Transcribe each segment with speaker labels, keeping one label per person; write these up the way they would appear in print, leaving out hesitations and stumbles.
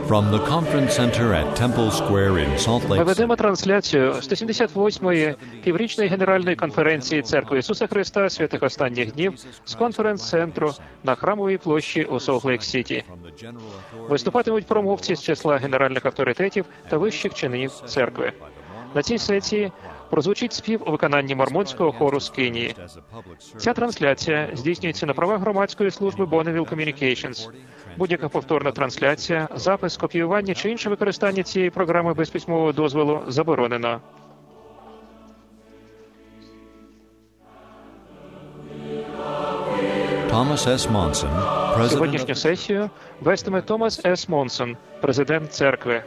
Speaker 1: From the conference center at Temple Square in Salt
Speaker 2: Ми
Speaker 1: Lake
Speaker 2: ведемо
Speaker 1: City,
Speaker 2: трансляцію 178-ї піврічної генеральної конференції Церкви Ісуса Христа Святих Останніх Днів з конференц-центру на Храмовій площі у Солт-Лейк-Сіті. Виступатимуть промовці з числа генеральних авторитетів та вищих чинів церкви. На цій сесії прозвучить спів у виконанні мормонського хору з Кенії. Ця трансляція здійснюється на правах громадської служби Bonneville Communications. Будь-яка повторна трансляція, запис, копіювання чи інше використання цієї програми без письмового дозволу заборонено.
Speaker 1: Thomas S. Monson, President
Speaker 2: Сьогоднішню сесію вестиме Томас С. Монсон, президент церкви.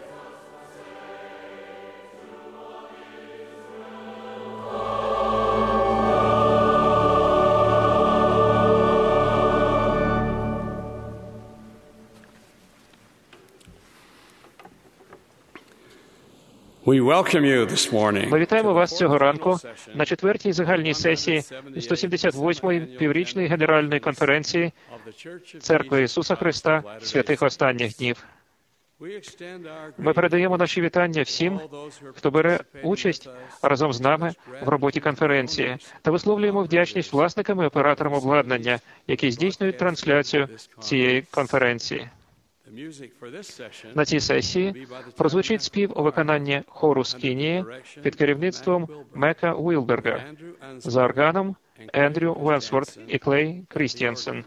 Speaker 3: We welcome you this morning.
Speaker 2: Ми вітаємо вас цього ранку на четвертій загальній сесії 178-ї піврічної генеральної конференції Церкви Ісуса Христа Святих Останніх Днів. Ми передаємо наші вітання всім, хто бере участь разом з нами в роботі конференції, та висловлюємо вдячність власникам і операторам обладнання, які здійснюють трансляцію цієї конференції. На цій сесії прозвучить спів у виконанні хору з Кенії під керівництвом Мека Уілберга, за органом Ендрю Велсворт і Клей Крістіансен.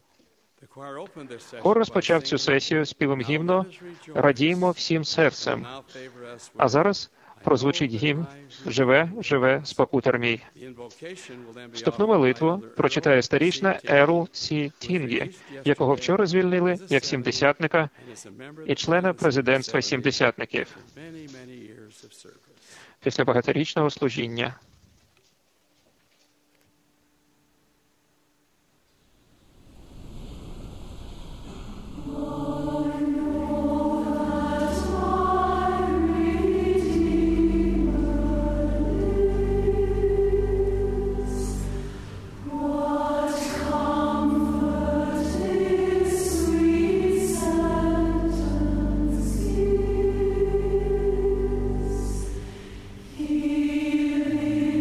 Speaker 2: Хор розпочав цю сесію співом гімну «Радіймо всім серцем». А зараз прозвучить гімн «Живе, живе, спокутар мій». Вступну молитву прочитає старішна Ерл Сі Тінгі, якого вчора звільнили як сімдесятника і члена президентства сімдесятників після багаторічного служіння.
Speaker 4: He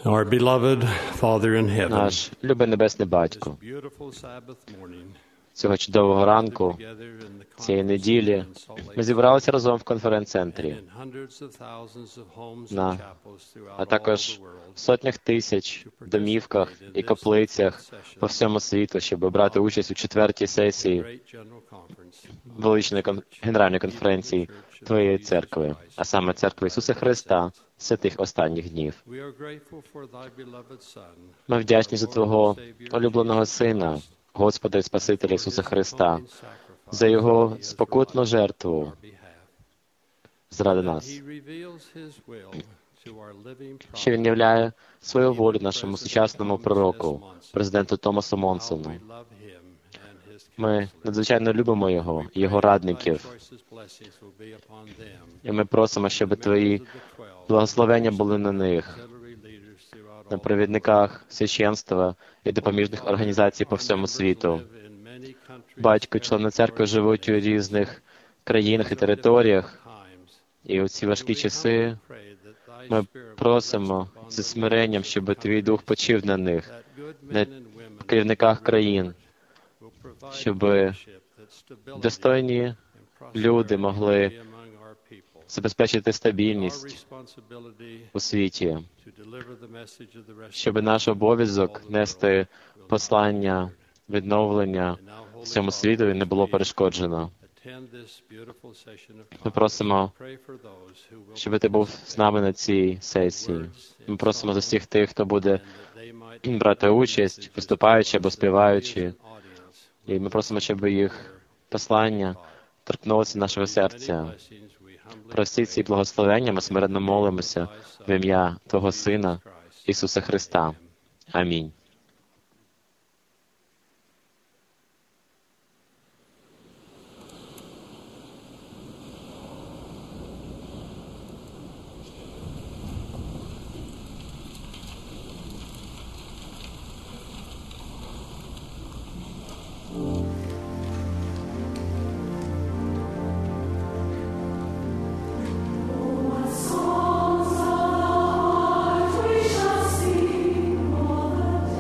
Speaker 3: Our beloved Father in heaven,
Speaker 4: Наш любий Небесний Батько,
Speaker 3: beautiful Sabbath morning,
Speaker 4: цього чудового ранку,
Speaker 3: together in the
Speaker 4: цієї
Speaker 3: conference
Speaker 4: неділі,
Speaker 3: in Salt Lake
Speaker 4: ми зібралися разом в
Speaker 3: and
Speaker 4: конференц-центрі,
Speaker 3: in hundreds of thousands of homes and
Speaker 4: на,
Speaker 3: chapels throughout
Speaker 4: а
Speaker 3: all
Speaker 4: також
Speaker 3: the
Speaker 4: в
Speaker 3: world.
Speaker 4: сотнях тисяч домівках і каплицях по всьому світу, щоб брати участь у четвертій сесії
Speaker 3: Great general conference
Speaker 4: величної генеральної конференції Твоєї церкви, а саме Церкви Ісуса Христа, святих останніх днів.
Speaker 3: We are grateful for thy beloved Son,
Speaker 4: Ми вдячні за Твого улюбленого Сина, Господа і Спасителя Ісуса Христа, за Його спокутну жертву заради нас,
Speaker 3: He reveals his will to our living
Speaker 4: що Він являє свою волю нашому сучасному пророку, президенту Томасу Монсону.
Speaker 3: We love him and his
Speaker 4: Ми надзвичайно любимо Його, Його радників,
Speaker 3: choicest blessings will be upon them.
Speaker 4: і ми просимо, щоб Твої благословення були на них,
Speaker 3: Auxiliary leaders throughout
Speaker 4: на
Speaker 3: all
Speaker 4: провідниках священства і допоміжних організацій по всьому світу.
Speaker 3: live in many countries
Speaker 4: Батько, члени церкви живуть у різних країнах і територіях,
Speaker 3: times.
Speaker 4: і у ці важкі часи
Speaker 3: Pray that thy
Speaker 4: ми
Speaker 3: spirit
Speaker 4: просимо зі смиренням, щоб Твій Дух почив на них,
Speaker 3: that good
Speaker 4: на
Speaker 3: men and women
Speaker 4: керівниках країн,
Speaker 3: will provide
Speaker 4: щоб
Speaker 3: leadership that stability
Speaker 4: достойні
Speaker 3: and
Speaker 4: люди
Speaker 3: prosperity
Speaker 4: могли
Speaker 3: be among our people.
Speaker 4: забезпечити
Speaker 3: Our
Speaker 4: стабільність
Speaker 3: responsibility
Speaker 4: у світі,
Speaker 3: to deliver the message of the
Speaker 4: щоб наш обов'язок нести послання відновлення всьому світу не було перешкоджено.
Speaker 3: attend this beautiful session of
Speaker 4: Ми просимо,
Speaker 3: pray for those who will
Speaker 4: щоб ти був з нами на цій сесії. Ми просимо за всіх тих, хто буде
Speaker 3: that they might
Speaker 4: брати участь, виступаючи або співаючи.
Speaker 3: audience
Speaker 4: І ми просимо, щоб їх послання торкнулося нашого серця.
Speaker 3: blessings we humbly
Speaker 4: Про всі ці благословення ми смиренно молимося в ім'я Твого Сина, Ісуса Христа. Амінь.
Speaker 5: Songs of our heart we shall sing, all the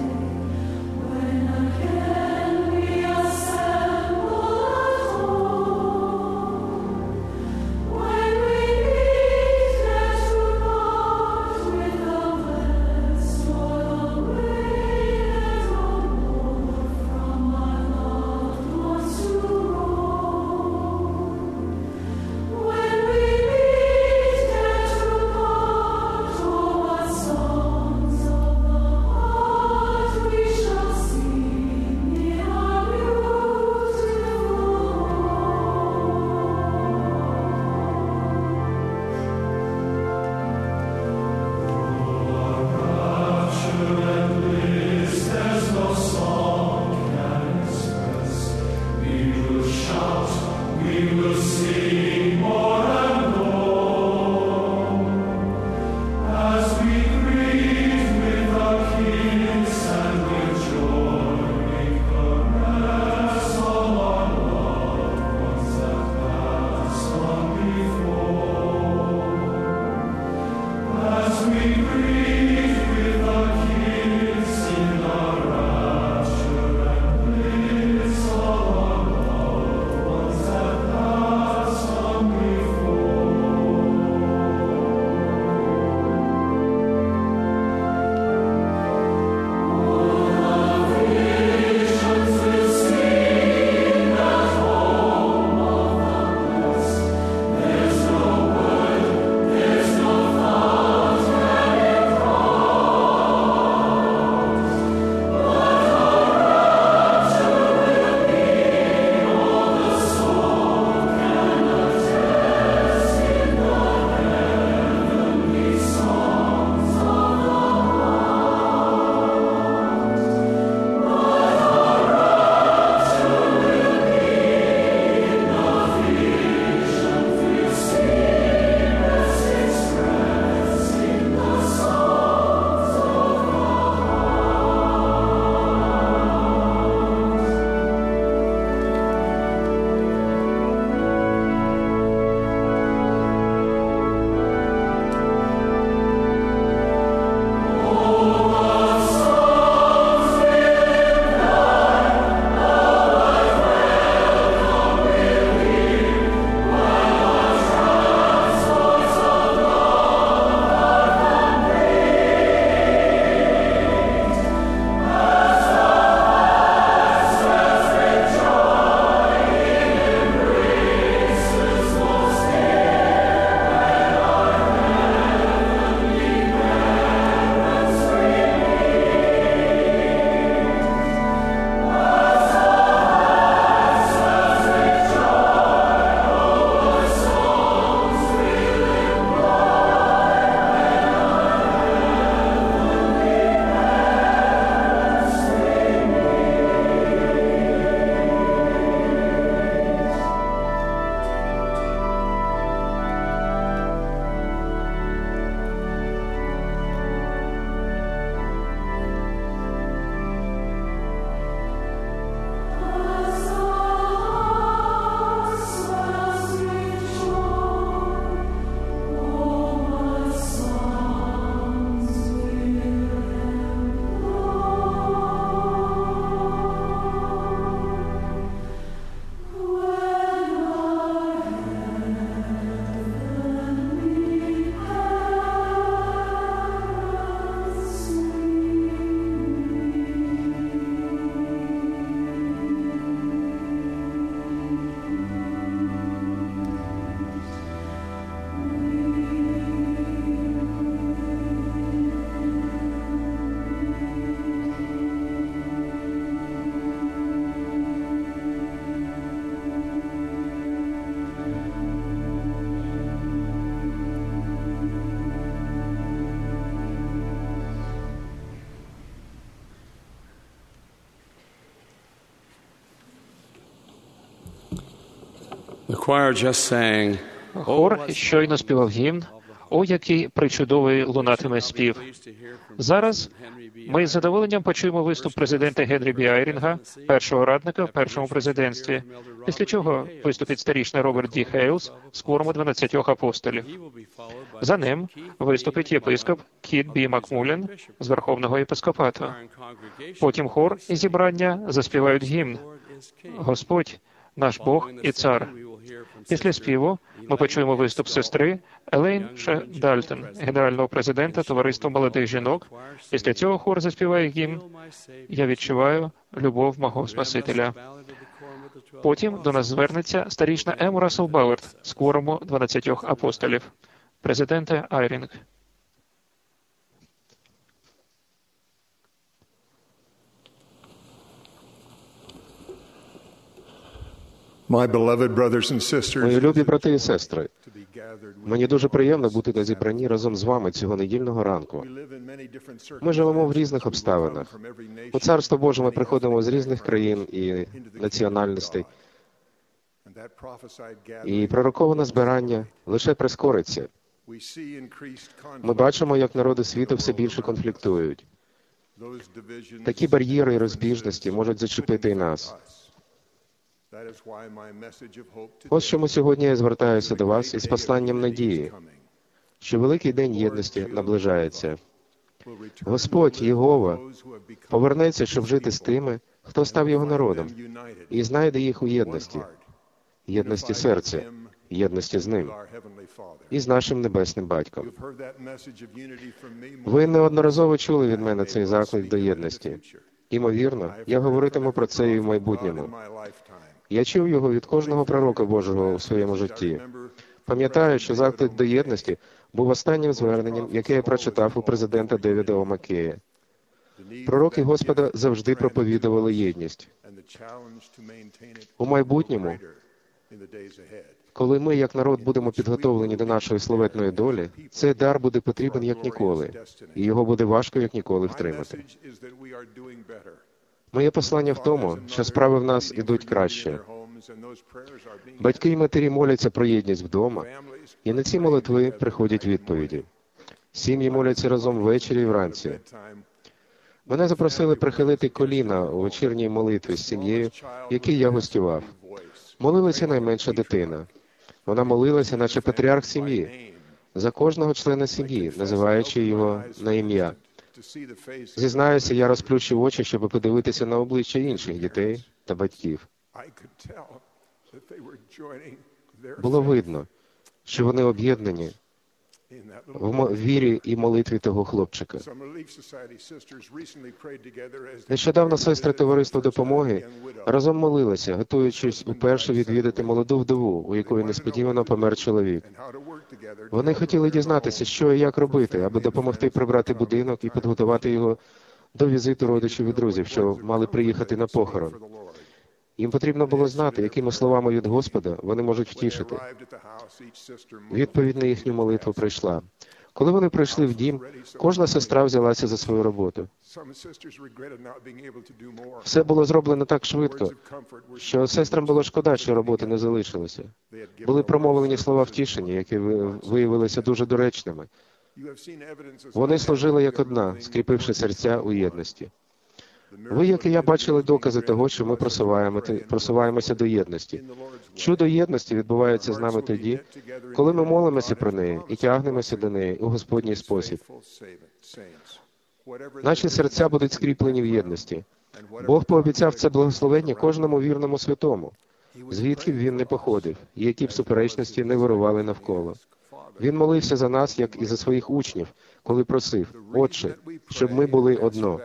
Speaker 2: Хор щойно співав гімн «О, який причудовий лунатиме спів». Зараз ми з задоволенням почуємо виступ президента Генрі Бі Айрінга, першого радника в першому президентстві, після чого виступить старішина Роберт Ді Хейлс з кворуму 12 апостолів. За ним виступить єпископ Кіт Бі Макмулян з Верховного єпископату. Потім хор і зібрання заспівають гімн «Господь, наш Бог і Цар». Після співу ми почуємо виступ сестри Елейн Ше Дальтон, генерального президента Товариства молодих жінок. Після цього хор заспіває гімн «Я відчуваю любов мого Спасителя». Потім до нас звернеться старішина Ем Рассел Бауерт з кворуму 12 апостолів. Президенте Айрінг.
Speaker 5: Мої любі брати і сестри, мені дуже приємно бути на зібранні разом з вами цього недільного ранку. Ми живемо в різних обставинах. У Царство Боже ми приходимо з різних країн і національностей. І пророковане збирання лише прискориться. Ми бачимо, як народи світу все більше конфліктують. Такі бар'єри і розбіжності можуть зачепити і нас. Ось чому сьогодні я звертаюся до вас із посланням надії, що великий день єдності наближається. Господь, Єгова, повернеться, щоб жити з тими, хто став його народом, і знайде їх у єдності серця, єдності з ним і з нашим Небесним Батьком. Ви неодноразово чули від мене цей заклик до єдності. Імовірно, я говоритиму про це і в майбутньому. Я чув його від кожного пророка Божого у своєму житті. Пам'ятаю, що заклик до єдності був останнім зверненням, яке я прочитав у президента Девіда О. Маккея. Пророки Господа завжди проповідували єдність. У майбутньому, коли ми, як народ, будемо підготовлені до нашої славетної долі, цей дар буде потрібен як ніколи, і його буде важко як ніколи втримати. Моє послання в тому, що справи в нас ідуть краще. Батьки і матері моляться про єдність вдома, і на ці молитви приходять відповіді. Сім'ї моляться разом ввечері і вранці. Мене запросили прихилити коліна у вечірній молитві з сім'єю, в якій я гостював. Молилася найменша дитина. Вона молилася, наче патріарх сім'ї, за кожного члена сім'ї, називаючи його на ім'я. Зізнаюся, я розплющив очі, щоб подивитися на обличчя інших дітей та батьків. Було видно, що вони об'єднані в вірі і молитві того хлопчика. Нещодавно сестри Товариства допомоги разом молилися, готуючись уперше відвідати молоду вдову, у якої несподівано помер чоловік. Вони хотіли дізнатися, що і як робити, аби допомогти прибрати будинок і підготувати його до візиту родичів і друзів, що мали приїхати на похорон. Їм потрібно було знати, якими словами від Господа вони можуть втішити. Відповідь на їхню молитву прийшла. Коли вони прийшли в дім, кожна сестра взялася за свою роботу. Все було зроблено так швидко, що сестрам було шкода, що роботи не залишилося. Були промовлені слова втішення, які виявилися дуже доречними. Вони служили як одна, скріпивши серця у єдності. Ви, як і я, бачили докази того, що ми просуваємося до єдності. Чудо єдності відбувається з нами тоді, коли ми молимося про неї і тягнемося до неї у Господній спосіб. Наші серця будуть скріплені в єдності. Бог пообіцяв це благословення кожному вірному святому, звідки б він не походив, і які б суперечності не вирували навколо. Він молився за нас, як і за своїх учнів, коли просив: «Отче, щоб ми були одно».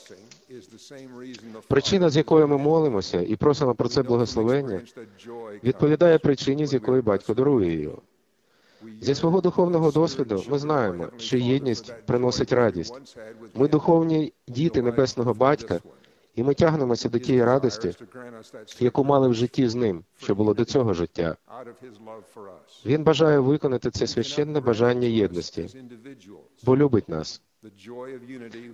Speaker 5: Причина, з якою ми молимося і просимо про це благословення, відповідає причині, з якої Батько дарує його. Зі свого духовного досвіду ми знаємо, що єдність приносить радість. Ми духовні діти Небесного Батька, і ми тягнемося до тієї радості, яку мали в житті з Ним, що було до цього життя. Він бажає виконати це священне бажання єдності, бо любить нас.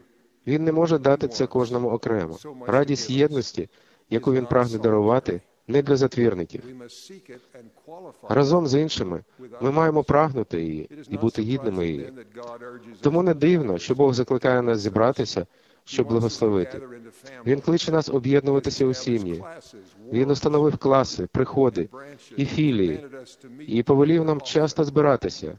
Speaker 5: Він не може дати це кожному окремо. Радість єдності, яку він прагне дарувати, не для затвірників. Разом з іншими ми маємо прагнути її і бути гідними її. Тому не дивно, що Бог закликає нас зібратися, щоб благословити. Він кличе нас об'єднуватися у сім'ї. Він установив класи, приходи і філії, і повелів нам часто збиратися.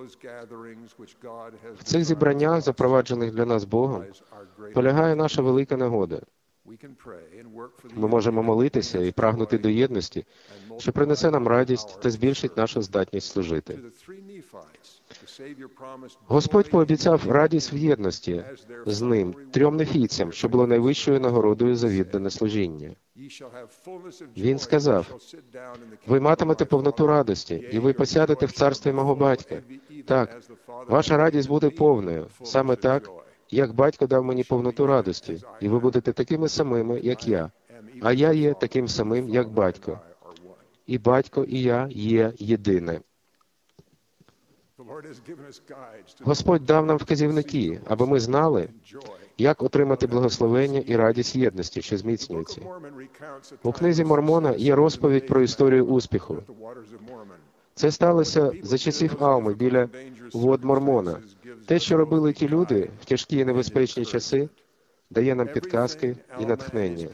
Speaker 5: В цих зібраннях, запроваджених для нас Богом, полягає наша велика нагода. Ми можемо молитися і прагнути до єдності, що принесе нам радість та збільшить нашу здатність служити. Господь пообіцяв радість в єдності з ним 3 нефійцям, що було найвищою нагородою за віддане служіння. Він сказав: «Ви матимете повноту радості, і ви посядете в царстві мого батька. Так, ваша радість буде повною, саме так, як батько дав мені повноту радості, і ви будете такими самими, як я, а я є таким самим, як батько. І батько, і я є єдине». Господь дав нам вказівники, аби ми знали, як отримати благословення і радість єдності, що зміцнюється. У книзі Мормона є розповідь про історію успіху. Це сталося за часів Алми біля вод Мормона. Те, що робили ті люди в тяжкі і небезпечні часи, дає нам підказки і натхнення.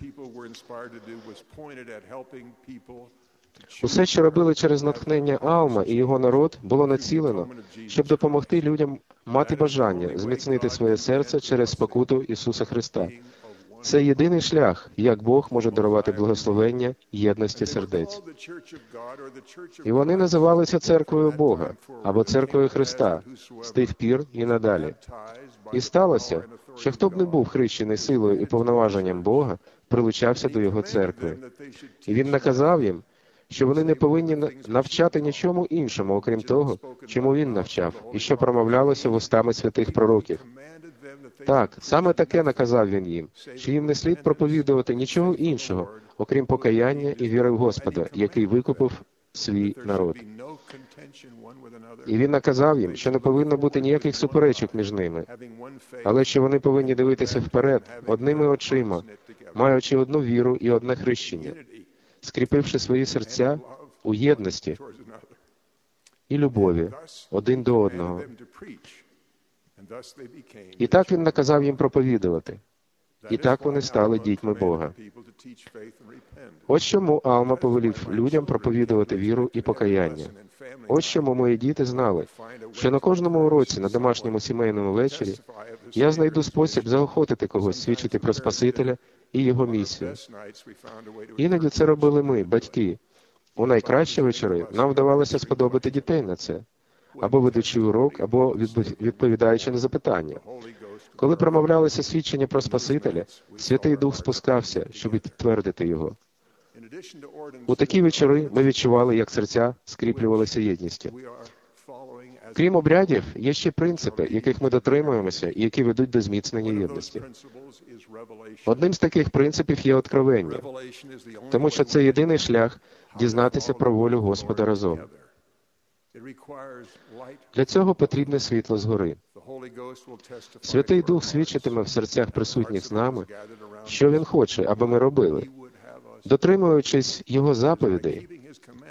Speaker 5: Усе, що робили через натхнення Алма і його народ, було націлено, щоб допомогти людям мати бажання зміцнити своє серце через спокуту Ісуса Христа. Це єдиний шлях, як Бог може дарувати благословення єдності сердець. І вони називалися Церквою Бога, або Церквою Христа, з тих пір і надалі. І сталося, що хто б не був хрещений силою і повноваженням Бога, прилучався до Його церкви. І Він наказав їм, що вони не повинні навчати нічому іншому, окрім того, чому Він навчав, і що промовлялося вустами святих пророків. Так, саме таке наказав Він їм, що їм не слід проповідувати нічого іншого, окрім покаяння і віри в Господа, який викупив свій народ. І Він наказав їм, що не повинно бути ніяких суперечок між ними, але що вони повинні дивитися вперед, одними очима, маючи одну віру і одне хрещення, скріпивши свої серця у єдності і любові один до одного. І так Він наказав їм проповідувати. І так вони стали дітьми Бога. Ось чому Алма повелів людям проповідувати віру і покаяння. Ось чому мої діти знали, що на кожному уроці, на домашньому сімейному вечорі, я знайду спосіб заохотити когось свідчити про Спасителя і Його місію. Іноді це робили ми, батьки. У найкращі вечори нам вдавалося сподобати дітей на це, або ведучи урок, або відповідаючи на запитання. Коли промовлялося свідчення про Спасителя, Святий Дух спускався, щоб підтвердити його. У такі вечори ми відчували, як серця скріплювалися єдністю. Крім обрядів, є ще принципи, яких ми дотримуємося і які ведуть до зміцнення єдності. Одним з таких принципів є откровення, тому що це єдиний шлях дізнатися про волю Господа разом. Для цього потрібне світло згори. Святий Дух свідчитиме в серцях присутніх з нами, що Він хоче, аби ми робили. Дотримуючись Його заповідей,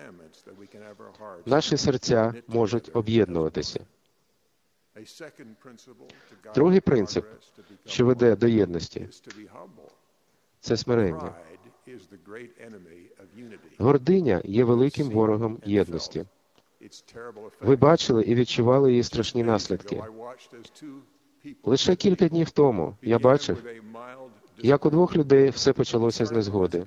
Speaker 5: наші серця можуть об'єднуватися. Другий принцип, що веде до єдності, це смирення. Гординя є великим ворогом єдності. Ви бачили і відчували її страшні наслідки. Лише кілька днів тому я бачив, як у двох людей все почалося з незгоди.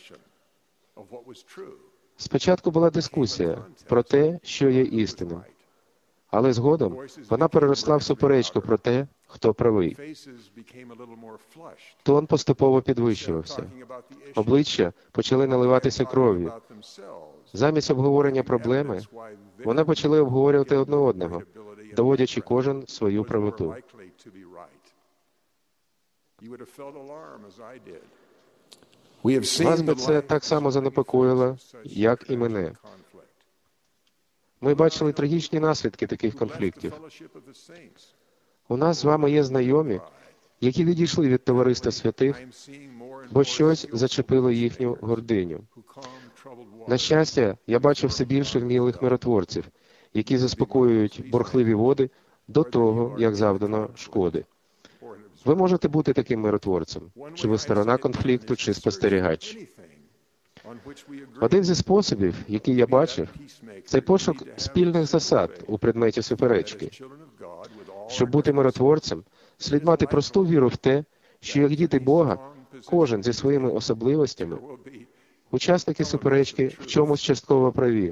Speaker 5: Спочатку була дискусія про те, що є істинним. Але згодом вона переросла в суперечку про те, хто правий. Тон поступово підвищувався. Обличчя почали наливатися кров'ю. Замість обговорення проблеми, вони почали обговорювати одне одного, доводячи кожен свою правоту. Вас би це так само занепокоїло, як і мене. Ми бачили трагічні наслідки таких конфліктів. У нас з вами є знайомі, які відійшли від товариства святих, бо щось зачепило їхню гординю. На щастя, я бачу все більше вмілих миротворців, які заспокоюють бурхливі води до того, як завдано шкоди. Ви можете бути таким миротворцем, чи ви сторона конфлікту, чи спостерігач. Один зі способів, який я бачив, це пошук спільних засад у предметі суперечки. Щоб бути миротворцем, слід мати просту віру в те, що як діти Бога, кожен зі своїми особливостями, учасники суперечки в чомусь частково праві.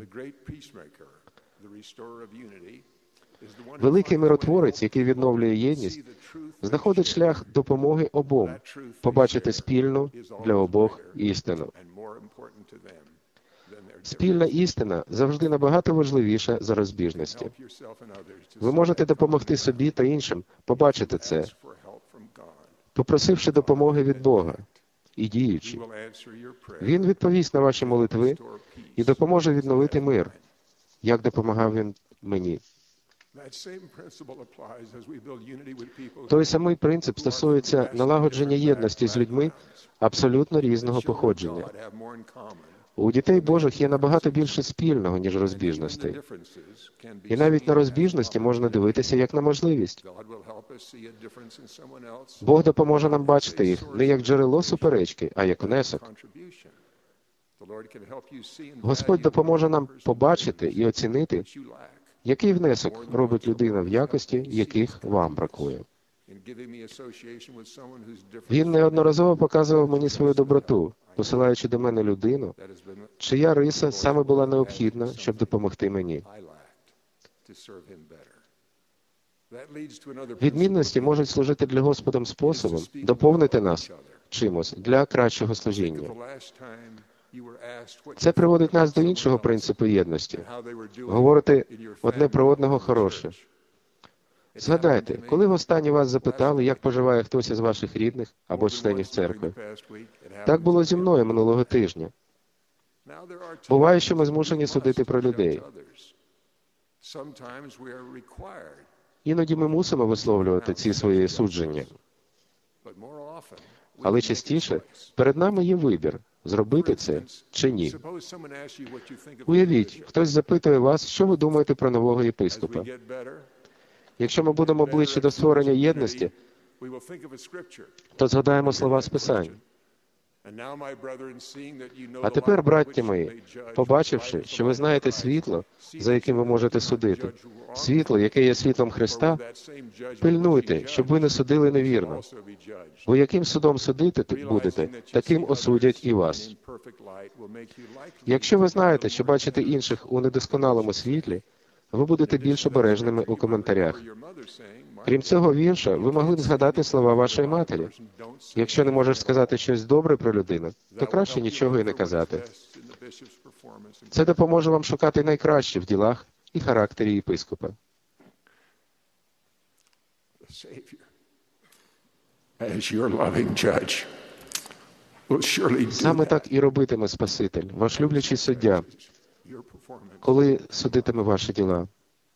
Speaker 5: Великий миротворець, який відновлює єдність, знаходить шлях допомоги обом побачити спільну для обох істину. Спільна істина завжди набагато важливіша за розбіжності. Ви можете допомогти собі та іншим побачити це, попросивши допомоги від Бога і діючи. Він відповість на ваші молитви і допоможе відновити мир, як допомагав він мені. Той самий принцип стосується налагодження єдності з людьми абсолютно різного походження. У дітей Божих є набагато більше спільного, ніж розбіжностей. І навіть на розбіжності можна дивитися як на можливість. Бог допоможе нам бачити їх не як джерело суперечки, а як внесок. Господь допоможе нам побачити і оцінити, який внесок робить людина в якості, яких вам бракує. Він неодноразово показував мені свою доброту, посилаючи до мене людину, чия риса саме була необхідна, щоб допомогти мені. Відмінності можуть служити для Господом способом доповнити нас чимось для кращого служіння. Це приводить нас до іншого принципу єдності – говорити одне про одного хороше. Згадайте, коли востаннє вас запитали, як поживає хтось із ваших рідних або членів церкви? Так було зі мною минулого тижня. Буває, що ми змушені судити про людей. Іноді ми мусимо висловлювати ці свої судження. Але частіше перед нами є вибір – зробити це чи ні. Уявіть, хтось запитує вас, що ви думаєте про нового єпископа. Якщо ми будемо ближче до створення єдності, то згадаємо слова з Писань. А тепер, браття мої, побачивши, що ви знаєте світло, за яким ви можете судити, світло, яке є світлом Христа, пильнуйте, щоб ви не судили невірно. Бо яким судом судити будете, таким осудять і вас. Якщо ви знаєте, що бачите інших у недосконалому світлі, ви будете більш обережними у коментарях. Крім цього вірша, ви могли б згадати слова вашої матері. Якщо не можеш сказати щось добре про людину, то краще нічого і не казати. Це допоможе вам шукати найкраще в ділах і характері єпископа. Саме так і робитиме Спаситель, ваш люблячий суддя, коли судитиме ваші діла.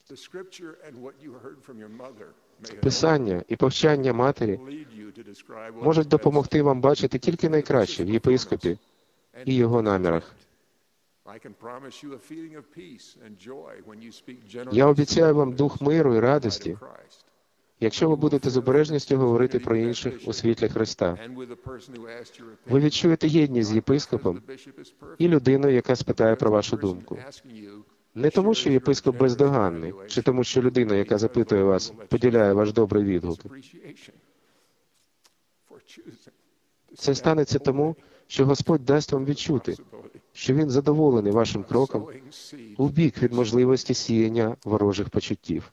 Speaker 5: Писання і повчання матері можуть допомогти вам бачити тільки найкраще в єпископі і його намірах. Я обіцяю вам дух миру і радості, якщо ви будете з обережністю говорити про інших у світлі Христа. Ви відчуєте єдність з єпископом і людиною, яка спитає про вашу думку. Не тому, що єпископ бездоганний, чи тому, що людина, яка запитує вас, поділяє ваш добрий відгук. Це станеться тому, що Господь дасть вам відчути, що Він задоволений вашим кроком у бік від можливості сіяння ворожих почуттів.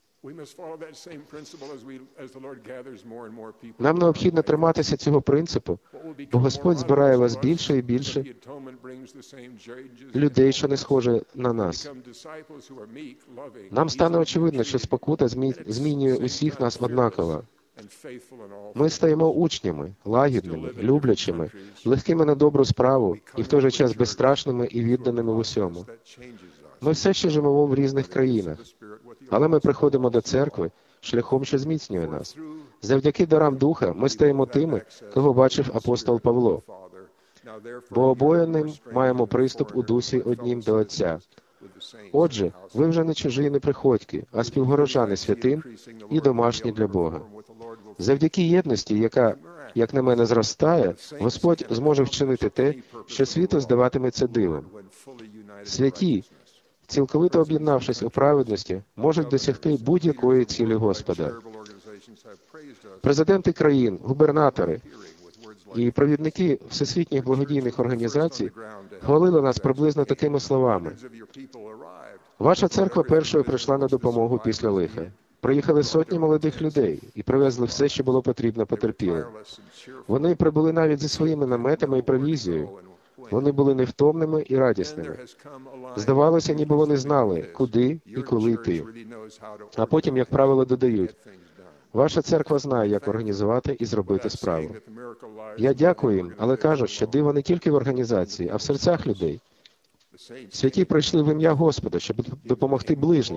Speaker 5: Нам необхідно триматися цього принципу, бо Господь збирає вас більше і більше людей, що не схожі на нас. Нам стане очевидно, що спокута змінює усіх нас однаково. Ми стаємо учнями, лагідними, люблячими, легкими на добру справу і в той же час безстрашними і відданими в усьому. Ми все ще живемо в різних країнах, але ми приходимо до церкви шляхом, що зміцнює нас. Завдяки дарам Духа ми стаємо тими, кого бачив апостол Павло. бо обоє ним маємо приступ у дусі однім до Отця. Отже, ви вже не чужі і не приходьки, а співгорожани святим і домашні для Бога. Завдяки єдності, яка, як на мене, зростає, Господь зможе вчинити те, що світу здаватиметься дивом. Святі, цілковито об'єднавшись у праведності, можуть досягти будь-якої цілі Господа. Президенти країн, губернатори і провідники всесвітніх благодійних організацій хвалили нас приблизно такими словами. Ваша церква першою прийшла на допомогу після лиха. Приїхали сотні молодих людей і привезли все, що було потрібно потерпілим. Вони прибули навіть зі своїми наметами і провізією. Вони були невтомними і радісними. Здавалося, ніби вони знали, куди і коли йти. А потім, як правило, додають, ваша церква знає, як організувати і зробити справу. Я дякую їм, але кажу, що диво не тільки в організації, а в серцях людей. Святі прийшли в ім'я Господа, щоб допомогти ближнім,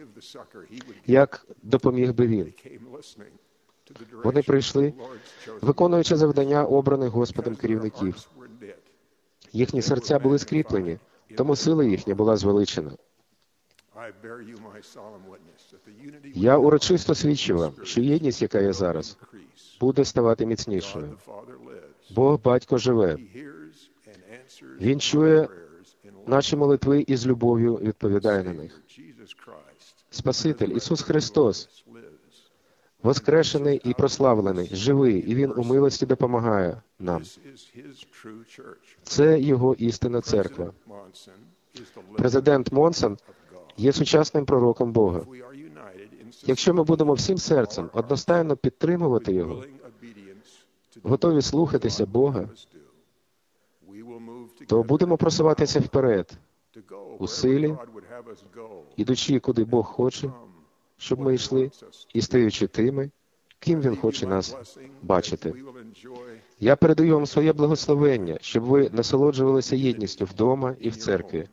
Speaker 5: як допоміг би Він. Вони прийшли, виконуючи завдання обраних Господом керівників. Їхні серця були скріплені, тому сила їхня була звеличена. Я урочисто свідчу вам, що єдність, яка є зараз, буде ставати міцнішою. Бог Батько живе. Він чує наші молитви і з любов'ю відповідає на них. Спаситель Ісус Христос, воскрешений і прославлений, живий, і Він у милості допомагає нам. Це Його істинна церква. Президент Монсон є сучасним пророком Бога. Якщо ми будемо всім серцем одностайно підтримувати Його, готові слухатися Бога, то будемо просуватися вперед, у силі, ідучи, куди Бог хоче, щоб ми йшли, і стаючи тими, ким Він хоче нас бачити. Я передаю вам своє благословення, щоб ви насолоджувалися єдністю вдома і в церкві.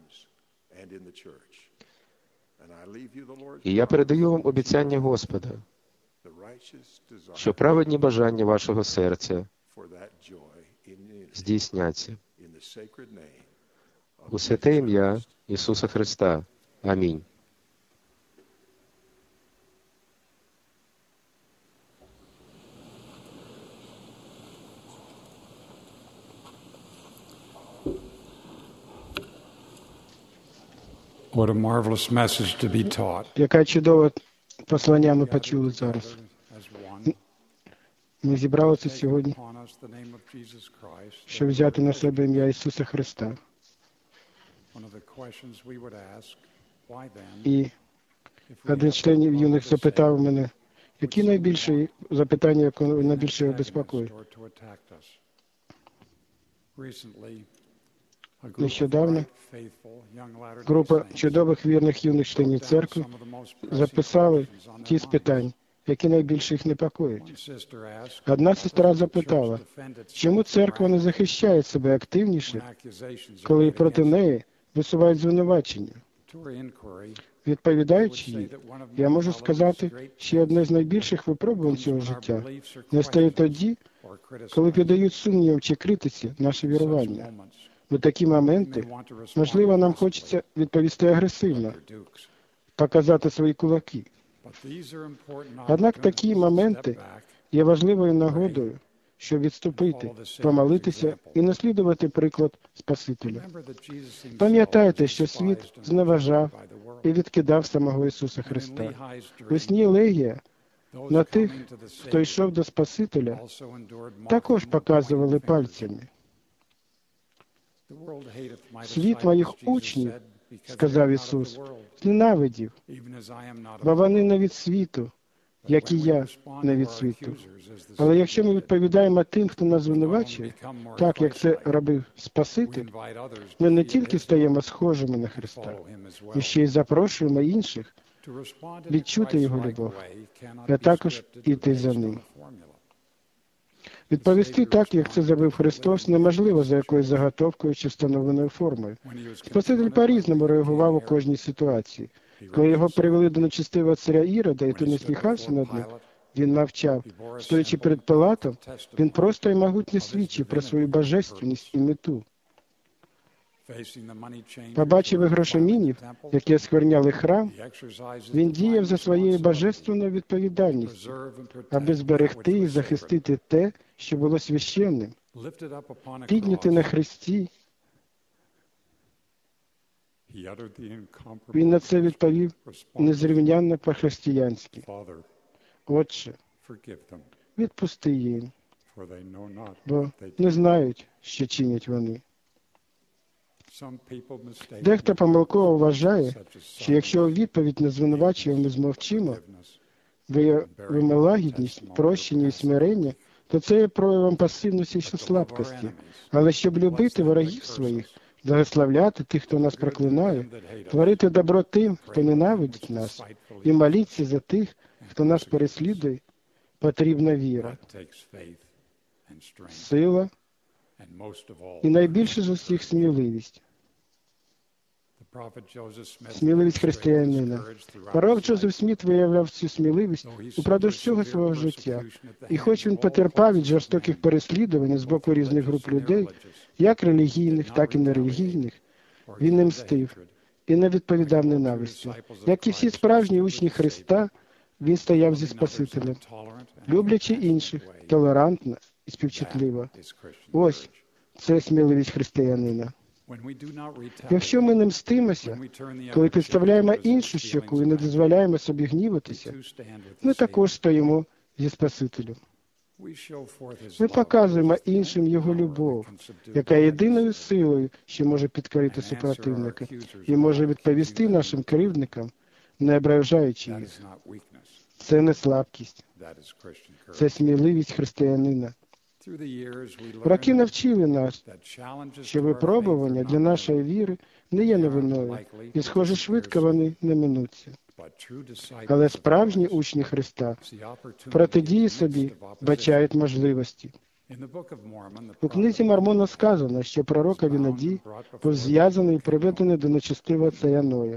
Speaker 5: І я передаю вам обіцяння Господа, що праведні бажання вашого серця здійсняться. У святе ім'я Ісуса Христа. Амінь.
Speaker 6: What a marvelous message to be taught.
Speaker 7: Яке чудове послання ми почули зараз. Ми зібралися сьогодні, щоб взяти на себе ім'я Ісуса Христа. І один з членів юних запитав мене, які найбільші запитання, які найбільше безпокоїть. Нещодавно група чудових вірних юних членів церкви записали ті з питань, які найбільше їх непокоїть. Одна сестра запитала, чому церква не захищає себе активніше, коли проти неї висувають звинувачення. Відповідаючи їй, я можу сказати, що одне з найбільших випробувань цього життя настає тоді, коли піддають сумнівам чи критиці наше вірування. У такі моменти, можливо, нам хочеться відповісти агресивно, показати свої кулаки. Однак такі моменти є важливою нагодою, щоб відступити, помолитися і наслідувати приклад Спасителя. Пам'ятайте, що світ зневажав і відкидав самого Ісуса Христа. Весні Легія на тих, хто йшов до Спасителя, також показували пальцями. Світ моїх учнів, сказав Ісус, зненавидів, бо вони не від світу, як і я не від світу. Але якщо ми відповідаємо тим, хто нас звинувачує, так, як це робив Спаситель, ми не тільки стаємо схожими на Христа, і ще й запрошуємо інших відчути Його любов, а також іти за Ним. Відповісти так, як це зробив Христос, неможливо за якоюсь заготовкою чи встановленою формою. Спаситель по-різному реагував у кожній ситуації. Коли його привели до нечестивого царя Ірода, і той насміхався над ним, Він мовчав. Стоячи перед Пилатом, він просто і могутньо свідчив про свою божественність і мету. Побачив грошомінів, які оскверняли храм, він діяв за своєю божественною відповідальністю, аби зберегти і захистити те, що було священним. Підняти на хресті, він на це відповів незрівнянно по-християнськи. Отче, відпусти їм, бо не знають, що чинять вони. Дехто помилково вважає, що якщо у відповідь на звинувачення ми змовчимо, виявимо лагідність, прощення і смирення, то це є проявом пасивності і слабкості. Але щоб любити ворогів своїх, благословляти тих, хто нас проклинає, творити добро тим, хто ненавидить нас, і молитися за тих, хто нас переслідує, потрібна віра, сила і найбільше з усіх сміливість. Сміливість християнина. Пророк Джозеф Сміт виявляв цю сміливість упродовж всього свого життя. І хоч він потерпав від жорстоких переслідувань з боку різних груп людей, як релігійних, так і нерелігійних, він не мстив і не відповідав ненавистю. Як і всі справжні учні Христа, він стояв зі Спасителем, люблячи інших, толерантно і співчутливо. Ось це сміливість християнина. Якщо ми не мстимося, коли підставляємо іншу щоку і не дозволяємо собі гніватися, ми також стоїмо зі Спасителем. Ми показуємо іншим Його любов, яка є єдиною силою, що може підкорити супротивника і може відповісти нашим кривдникам, не ображаючи їх. Це не слабкість, це сміливість християнина. Роки навчили нас, що випробування для нашої віри не є новиною, і, схоже, швидко вони не минуться. Але справжні учні Христа в протидії собі бачають можливості. У книзі Мормона сказано, що пророк Авінадій був зв'язаний і приведений до нечестивого царя Ноя.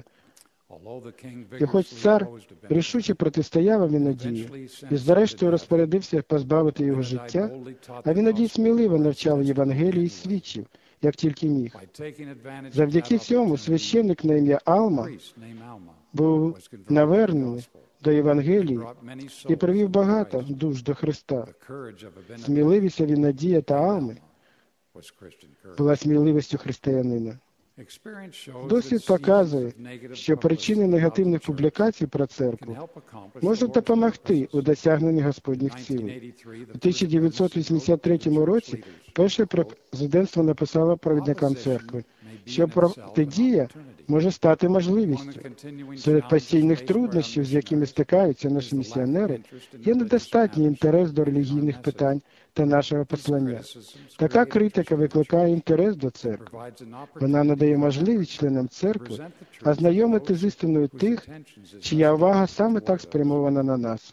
Speaker 7: І хоч цар рішуче протистояв Авінадію і зрештою розпорядився позбавити його життя, Авінадій сміливо навчав Євангелії і свідчив, як тільки міг. Завдяки цьому священник на ім'я Алма був навернений до Євангелії і привів багато душ до Христа. Сміливість Авінадія та Алми була сміливістю християнина. Досвід показує, що причини негативних публікацій про церкву можуть допомогти у досягненні Господніх цілей. У 1983 році перше президентство написало провідникам церкви, що протидія може стати можливістю. Серед постійних труднощів, з якими стикаються наші місіонери, є недостатній інтерес до релігійних питань та нашого послання. Така критика викликає інтерес до церкви. Вона надає можливість членам церкви ознайомити з істиною тих, чия увага саме так спрямована на нас.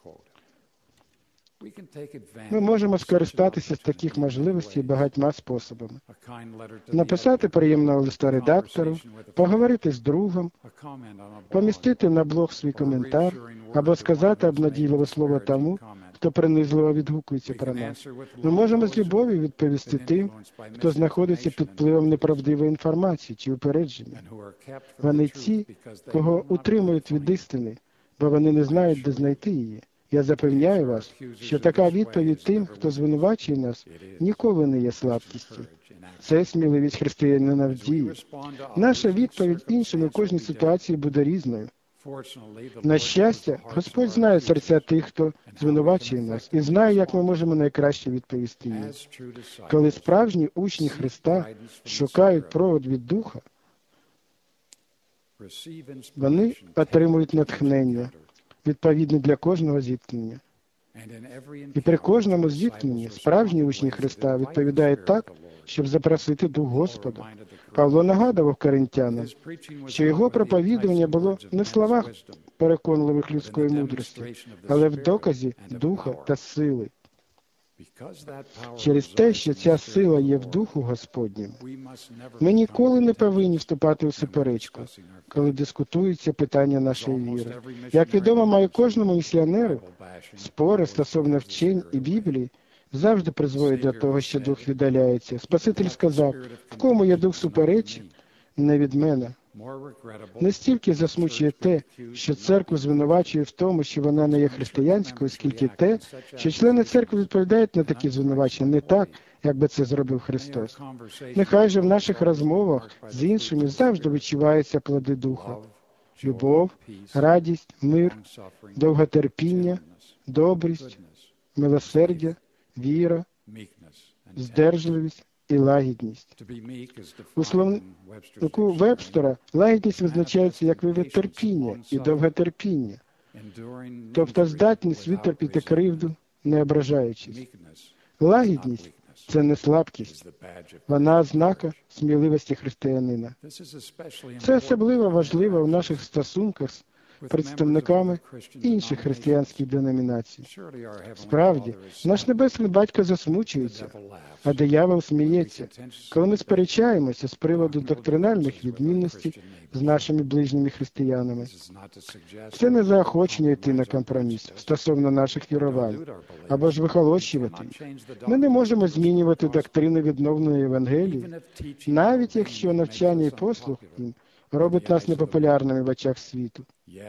Speaker 7: Ми можемо скористатися з таких можливостей багатьма способами. Написати приємного листа редактору, поговорити з другом, помістити на блог свій коментар або сказати обнадійливе слово тому, хто принизливо відгукується про нас. Ми можемо з любов'ю відповісти тим, хто знаходиться під впливом неправдивої інформації чи упередження. Вони ті, кого утримують від істини, бо вони не знають, де знайти її. Я запевняю вас, що така відповідь тим, хто звинувачує нас, ніколи не є слабкістю. Це сміливість християнина в дії. Наша відповідь іншим у кожній ситуації буде різною. На щастя, Господь знає серця тих, хто звинувачує нас, і знає, як ми можемо найкраще відповісти їм. Коли справжні учні Христа шукають провод від Духа, вони отримують натхнення, відповідне для кожного зіткнення. І при кожному зіткненні справжні учні Христа відповідають так, щоб запросити Дух Господа. Павло нагадував коринтянам, що його проповідування було не в словах переконливих людської мудрості, але в доказі Духа та сили. Через те, що ця сила є в Духу Господнім, ми ніколи не повинні вступати у суперечку, коли дискутуються питання нашої віри. Як відомо має кожному місіонеру, спори стосовно вчень і Біблії завжди призводять до того, що дух віддаляється. Спаситель сказав, в кому є дух суперечі, не від мене. Не стільки засмучує те, що церкву звинувачує в тому, що вона не є християнською, скільки те, що члени церкви відповідають на такі звинувачення не так, як би це зробив Христос. Нехай же в наших розмовах з іншими завжди відчуваються плоди Духа. Любов, радість, мир, довготерпіння, добрість, милосердя, віра, здержливість і лагідність. У словнику Вебстера лагідність визначається як вивід терпіння і довготерпіння, тобто здатність витерпіти кривду, не ображаючись. Лагідність – це не слабкість, вона ознака сміливості християнина. Це особливо важливо в наших стосунках з представниками інших християнських деномінацій. Справді, наш Небесний Батько засмучується, а диявол сміється, коли ми сперечаємося з приводу доктринальних відмінностей з нашими ближніми християнами. Це не заохочення йти на компроміс стосовно наших вірувань, або ж вихолощувати їх. Ми не можемо змінювати доктрину відновленої Євангелії, навіть якщо навчання і послуг їм робить нас непопулярними в очах світу.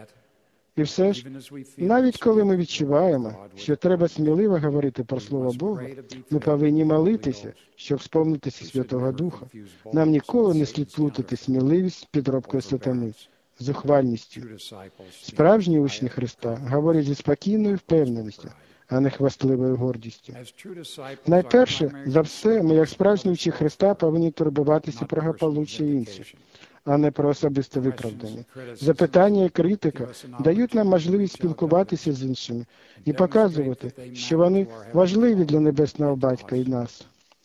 Speaker 7: І все ж, навіть коли ми відчуваємо, що треба сміливо говорити про Слово Бога, ми повинні молитися, щоб сповнитися Святого Духа. Нам ніколи не слід плутати сміливість з підробкою сатани, зухвальністю. Справжні учні Христа говорять зі спокійною впевненістю, а не хвастливою гордістю. Найперше за все, ми, як справжні учні Христа, повинні турбуватися про благополуччя інших, а не про особисте виправдання. Запитання і критика дають нам можливість спілкуватися з іншими і показувати, що вони важливі для Небесного Батька і нас.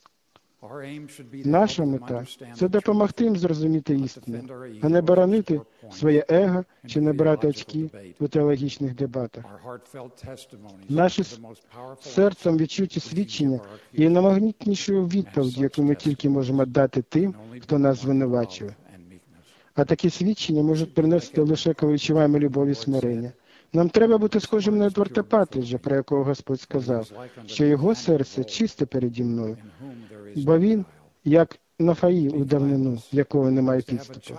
Speaker 7: Наша мета – це допомогти їм зрозуміти істину, а не боронити своє его чи не брати очки у теологічних дебатах. Наші серцем відчуті свідчення є наймагнітнішою відповіддю, яку ми тільки можемо дати тим, хто нас звинувачує. А такі свідчення можуть приносити лише, коли відчуваємо любов і смирення. Нам треба бути схожим на Едварда Патриджа, про якого Господь сказав, що його серце чисте переді мною, бо він, як Нафаїл у давнину, в якого немає підступу.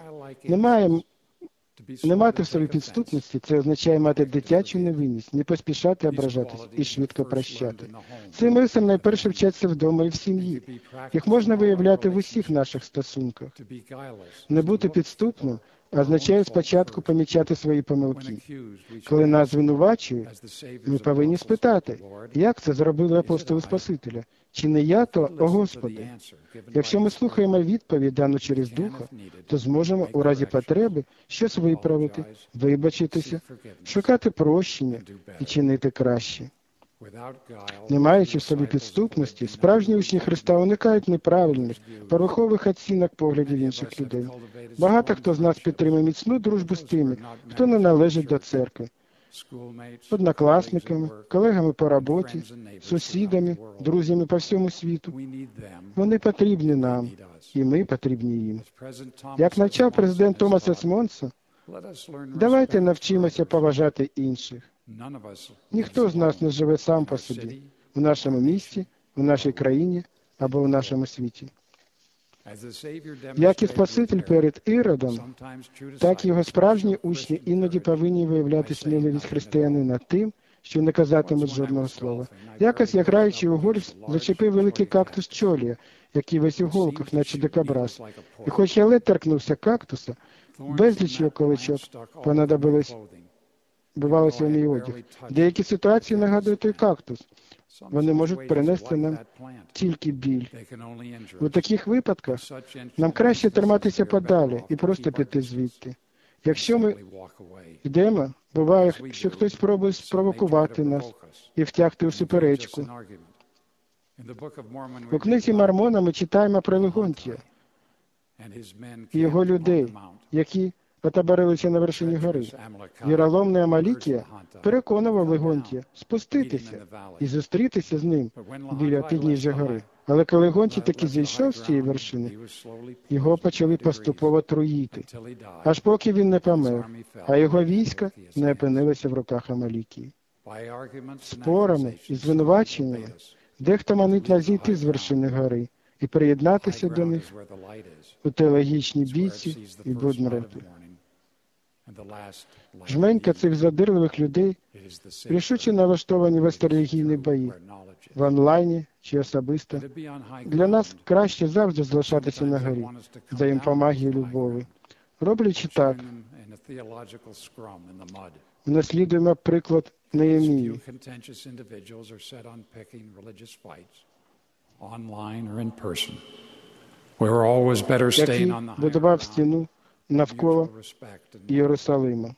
Speaker 7: Не мати в собі підступності – це означає мати дитячу невинність, не поспішати ображатись і швидко прощати. Цим рисам найперше вчаться вдома і в сім'ї. Їх можна виявляти в усіх наших стосунках. Не бути підступним означає спочатку помічати свої помилки. Коли нас звинувачують, ми повинні спитати, як це зробили апостоли Спасителя? Чи не я то, о Господи? Якщо ми слухаємо відповідь, дану через Духа, то зможемо у разі потреби щось виправити, вибачитися, шукати прощення і чинити краще. Не маючи в собі підступності, справжні учні Христа уникають неправильних, порухових оцінок поглядів інших людей. Багато хто з нас підтримує міцну дружбу з тими, хто не належить до церкви. Однокласниками, колегами по роботі, сусідами, друзями по всьому світу. Вони потрібні нам, і ми потрібні їм. Як навчав президент Томас С. Монсон, давайте навчимося поважати інших. Ніхто з нас не живе сам по собі, в нашому місті, в нашій країні або в нашому світі. Як і Спаситель перед Іродом, так і його справжні учні іноді повинні виявляти сміливість християнина тим, що не казатимуть жодного слова. Якось я, граючи у гольф, зачепив великий кактус чолія, який весь у голках, наче дикобраз. І хоч я ледь торкнувся кактуса, безліч околичок бивалося в мій одяг. Деякі ситуації нагадують той кактус. Вони можуть принести нам тільки біль. У таких випадках нам краще триматися подалі і просто піти звідти. Якщо ми йдемо, буває, що хтось спробує спровокувати нас і втягти у суперечку. У книзі Мормона ми читаємо про Легонтія і його людей, які отаборилися на вершині гори. Віроломний Амалікія переконував Легонтія спуститися і зустрітися з ним біля підніжжя гори. Але коли Легонтій таки зійшов з цієї вершини, його почали поступово труїти, аж поки він не помер, а його війська не опинилися в руках Амалікії. Спорами і звинуваченнями дехто манить нас зійти з вершини гори і приєднатися до них у теологічній бійці і будмрети. Жменька цих задирливих людей рішуче налаштовані вести релігійні бої в онлайні чи особисто. Для нас краще завжди залишатися на горі, за імпомагію любові. Роблячи так, наслідуємо приклад Неємії. Який будував стіну навколо Єрусалима.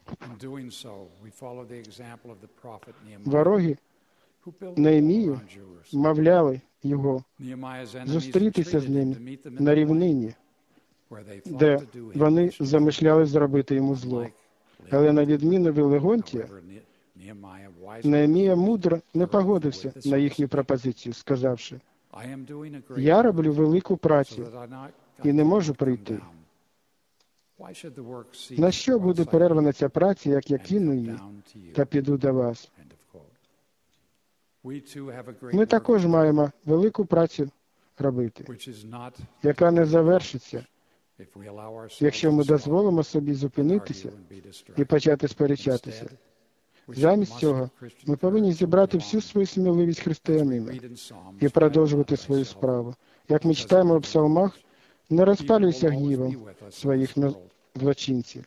Speaker 7: Вороги Неємію вмовляли його зустрітися з ними на рівнині, де вони замишляли зробити йому зло. Але на відміну від Легонтія, Неємія мудро не погодився на їхню пропозицію, сказавши: «Я роблю велику працю і не можу прийти. На що буде перервана ця праця, як я кину її, та піду до вас?» Ми також маємо велику працю робити, яка не завершиться, якщо ми дозволимо собі зупинитися і почати сперечатися. Замість цього ми повинні зібрати всю свою сміливість християнина і продовжувати свою справу. Як ми читаємо у псалмах, не розпалюйся гнівом своїх злочинців.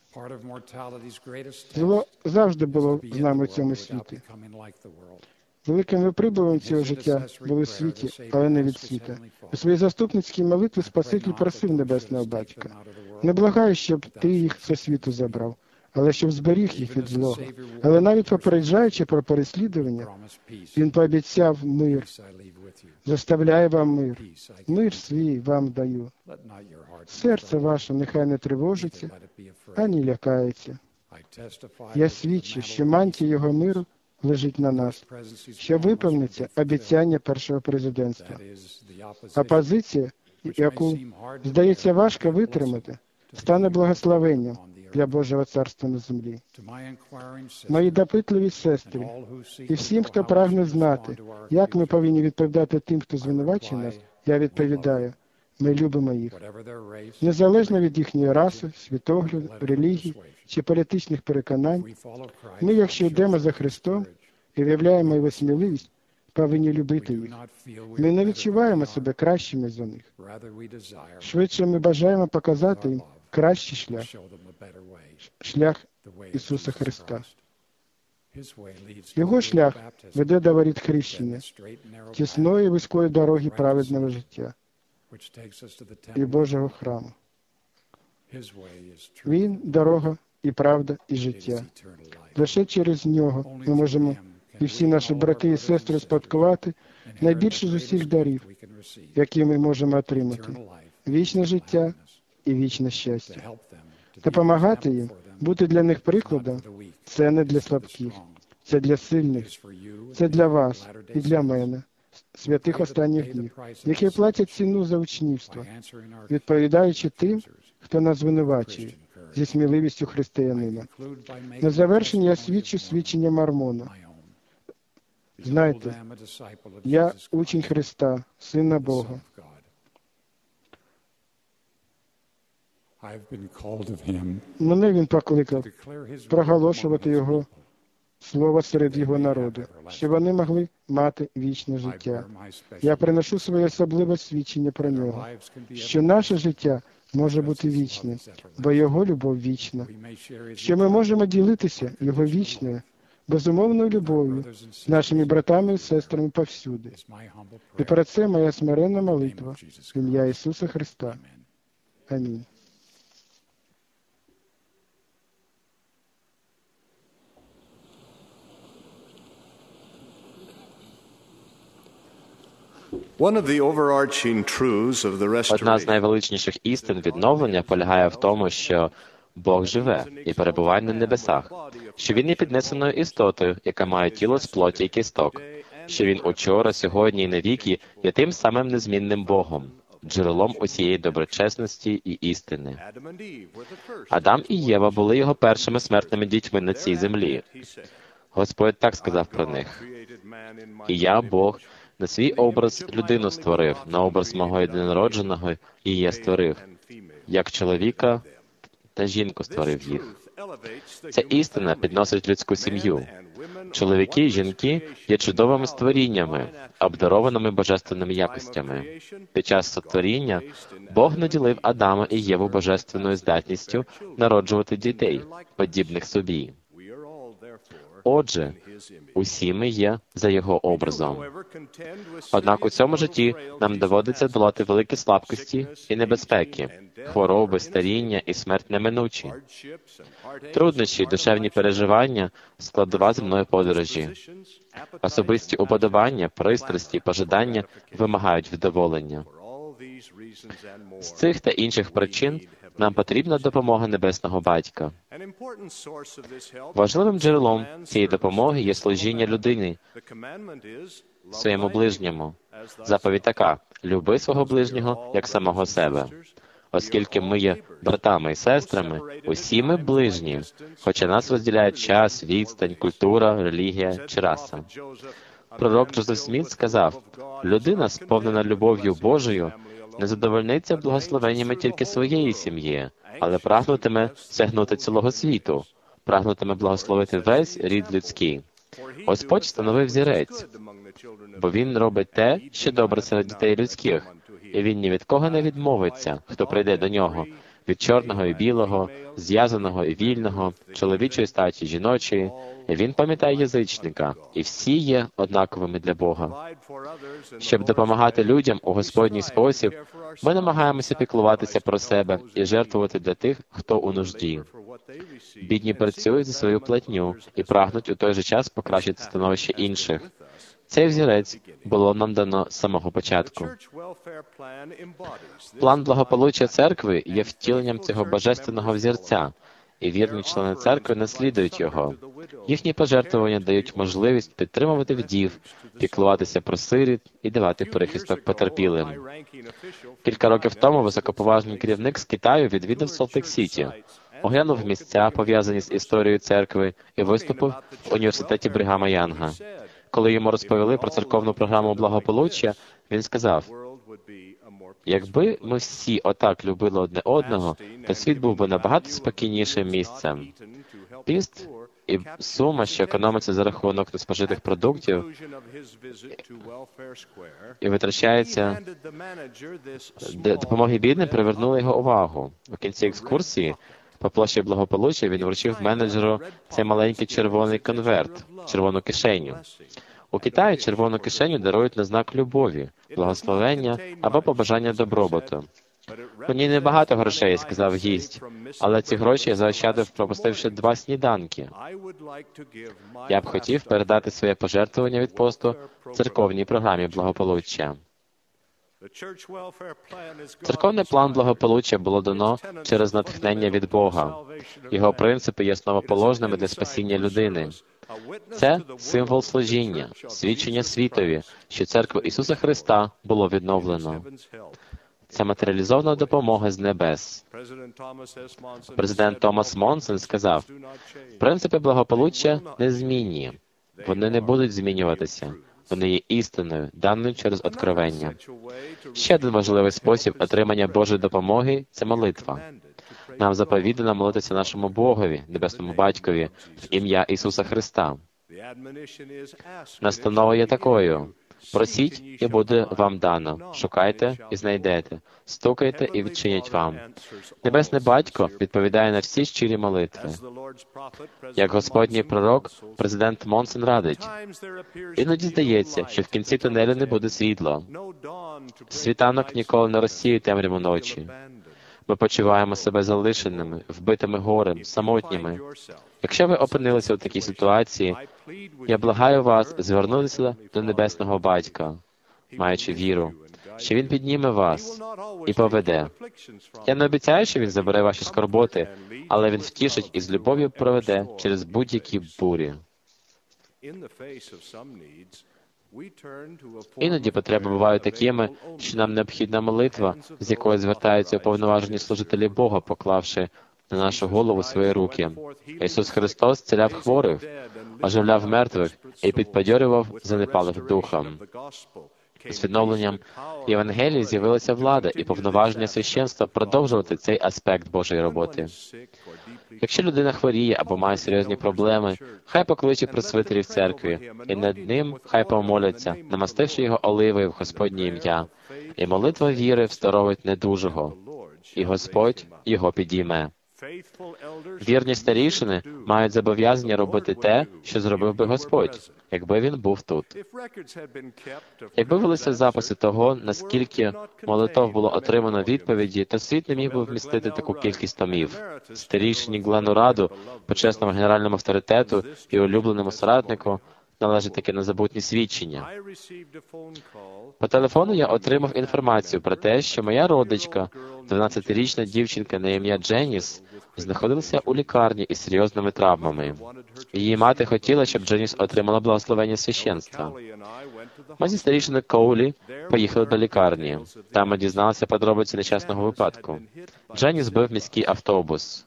Speaker 7: Зло завжди було з нами в цьому світі. Великим випробуванням цього життя були в світі, але не від світа. У своїй заступницькій молитві Спаситель просив Небесного Батька: «Не благаю, щоб ти їх зі світу забрав, але щоб зберіг їх від злого». Але навіть попереджаючи про переслідування, він пообіцяв мир. «Заставляю вам мир. Мир свій вам даю. Серце ваше нехай не тривожиться, ані лякається. Я свідчу, що мантія його миру лежить на нас, що виповниться обіцяння першого президентства. Опозиція, яку, здається, важко витримати, стане благословенням для Божого царства на землі. Мої допитливі сестри і всім, хто прагне знати, як ми повинні відповідати тим, хто звинувачує нас, я відповідаю: ми любимо їх. Незалежно від їхньої раси, світогляду, релігії чи політичних переконань, ми, якщо йдемо за Христом і виявляємо його сміливість, повинні любити їх. Ми не відчуваємо себе кращими за них. Швидше ми бажаємо показати їм кращий шлях, шлях Ісуса Христа. Його шлях веде до воріт хрещення, тісної і вузької дороги праведного життя і Божого храму. Він – дорога і правда, і життя. Лише через нього ми можемо і всі наші брати і сестри спадкувати найбільше з усіх дарів, які ми можемо отримати – вічне життя і вічне щастя. Допомагати їм, бути для них прикладом – це не для слабких, це для сильних, це для вас і для мене, святих останніх днів, які платять ціну за учнівство, відповідаючи тим, хто нас звинувачує, зі сміливістю християнина. На завершення я свідчу свідчення Мормона. Знайте, я учень Христа, Сина Бога. Мене він покликав проголошувати Його слово серед Його народу, щоб вони могли мати вічне життя. Я приношу своє особливе свідчення про Нього, що наше життя може бути вічним, бо Його любов вічна, що ми можемо ділитися Його вічною, безумовною любов'ю з нашими братами і сестрами повсюди. І про це моя смиренна молитва в ім'я Ісуса Христа. Амінь.
Speaker 4: Одна з найвеличніших істин відновлення полягає в тому, що Бог живе і перебуває на небесах, що Він є піднесеною істотою, яка має тіло з плоті і кісток, що Він учора, сьогодні і навіки є тим самим незмінним Богом, джерелом усієї доброчесності і істини. Адам і Єва були його першими смертними дітьми на цій землі. Господь так сказав про них: «І я, Бог, на свій образ людину створив, на образ мого єдинородженого її я створив, як чоловіка та жінку створив їх». Ця істина підносить людську сім'ю. Чоловіки і жінки є чудовими створіннями, обдарованими божественними якостями. Під час сотворіння Бог наділив Адама і Єву божественною здатністю народжувати дітей, подібних собі. Отже, усі ми є за Його образом. Однак у цьому житті нам доводиться долати великі слабкості і небезпеки, хвороби, старіння і смерть неминучі. Труднощі, душевні переживання – складова земної подорожі. Особисті уподобання, пристрасті і пожадання вимагають вдоволення. З цих та інших причин нам потрібна допомога Небесного Батька. Важливим джерелом цієї допомоги є служіння людини своєму ближньому. Заповідь така: «Люби свого ближнього, як самого себе». Оскільки ми є братами і сестрами, усі ми ближні, хоча нас розділяє час, відстань, культура, релігія чи раса. Пророк Джозеф Сміт сказав: «Людина, сповнена любов'ю Божою, не задовольниться благословеннями тільки своєї сім'ї, але прагнутиме сягнути цілого світу, прагнутиме благословити весь рід людський». Господь встановив зірець, бо Він робить те, що добре серед дітей людських, і Він ні від кого не відмовиться, хто прийде до Нього, від чорного і білого, зв'язаного і вільного, чоловічої статі, жіночої. І Він пам'ятає язичника, і всі є однаковими для Бога. Щоб допомагати людям у Господній спосіб, ми намагаємося піклуватися про себе і жертвувати для тих, хто у нужді. Бідні працюють за свою платню і прагнуть у той же час покращити становище інших. Цей взірець було нам дано з самого початку. План благополуччя церкви є втіленням цього божественного взірця, і вірні члени церкви наслідують його. Їхні пожертвування дають можливість підтримувати вдів, піклуватися про сиріт і давати прихисток потерпілим. Кілька років тому високоповажний керівник з Китаю відвідав Солт-Лейк-Сіті, оглянув місця, пов'язані з історією церкви, і виступив в університеті Брігама Янга. Коли йому розповіли про церковну програму благополуччя, він сказав: «Якби ми всі отак любили одне одного, то світ був би набагато спокійнішим місцем». Піст і сума, що економиться за рахунок неспожитих продуктів і витрачається для допомоги бідним, привернули його увагу. У кінці екскурсії по площі благополуччя він вручив менеджеру цей маленький червоний конверт, червону кишеню. У Китаї червону кишеню дарують на знак любові, благословення або побажання добробуту. «У ній небагато грошей», – сказав гість, «але ці гроші я заощадив, пропустивши 2 сніданки. Я б хотів передати своє пожертвування від посту церковній програмі благополуччя». Церковний план благополуччя було дано через натхнення від Бога. Його принципи є основоположними для спасіння людини. Це символ служіння, свідчення світові, що церкву Ісуса Христа було відновлено. Це матеріалізована допомога з небес. Президент Томас Монсон сказав: «Принципи благополуччя незмінні. Вони не будуть змінюватися. Вони є істиною, даною через откровення». Ще один важливий спосіб отримання Божої допомоги – це молитва. Нам заповідано молитися нашому Богові, Небесному Батькові, в ім'я Ісуса Христа. Настанова є такою: «Просіть, і буде вам дано. Шукайте, і знайдете. Стукайте, і відчинять вам». Небесний Батько відповідає на всі щирі молитви. Як Господній пророк, президент Монсон радить: «Іноді здається, що в кінці тунелю не буде світла. Світанок ніколи не розсіє темряву ночі. Ми почуваємо себе залишеними, вбитими горем, самотніми. Якщо ви опинилися у такій ситуації, я благаю вас звернутися до Небесного Батька, маючи віру, що Він підніме вас і поведе. Я не обіцяю, що Він забере ваші скорботи, але Він втішить і з любов'ю проведе через будь-які бурі. Іноді потреби бувають такими, що нам необхідна молитва, з якою звертаються уповноважені служителі Бога, поклавши на нашу голову свої руки. Ісус Христос зціляв хворих, оживляв мертвих і підбадьорював занепалих духом. З відновленням Євангелії з'явилася влада і повноваження священства продовжувати цей аспект Божої роботи. Якщо людина хворіє або має серйозні проблеми, хай покличе пресвитерів церкві, і над ним хай помоляться, намастивши його оливою в Господнє ім'я. І молитва віри вздоровить недужого, і Господь його підійме. Вірні старішини мають зобов'язання робити те, що зробив би Господь, якби Він був тут. Якби велися записи того, наскільки молитов було отримано відповіді, то світ не міг би вмістити таку кількість томів. Старішині Глену Раду, почесному генеральному авторитету і улюбленому соратнику, належить таке незабутні свідчення. По телефону я отримав інформацію про те, що моя родичка, 12-річна дівчинка на ім'я Дженіс, знаходилася у лікарні із серйозними травмами. Її мати хотіла, щоб Дженіс отримала благословення священства. Ми зі старішиною Коулі поїхали до лікарні. Там ми дізналися подробиці нещасного випадку. Дженіс збив міський автобус.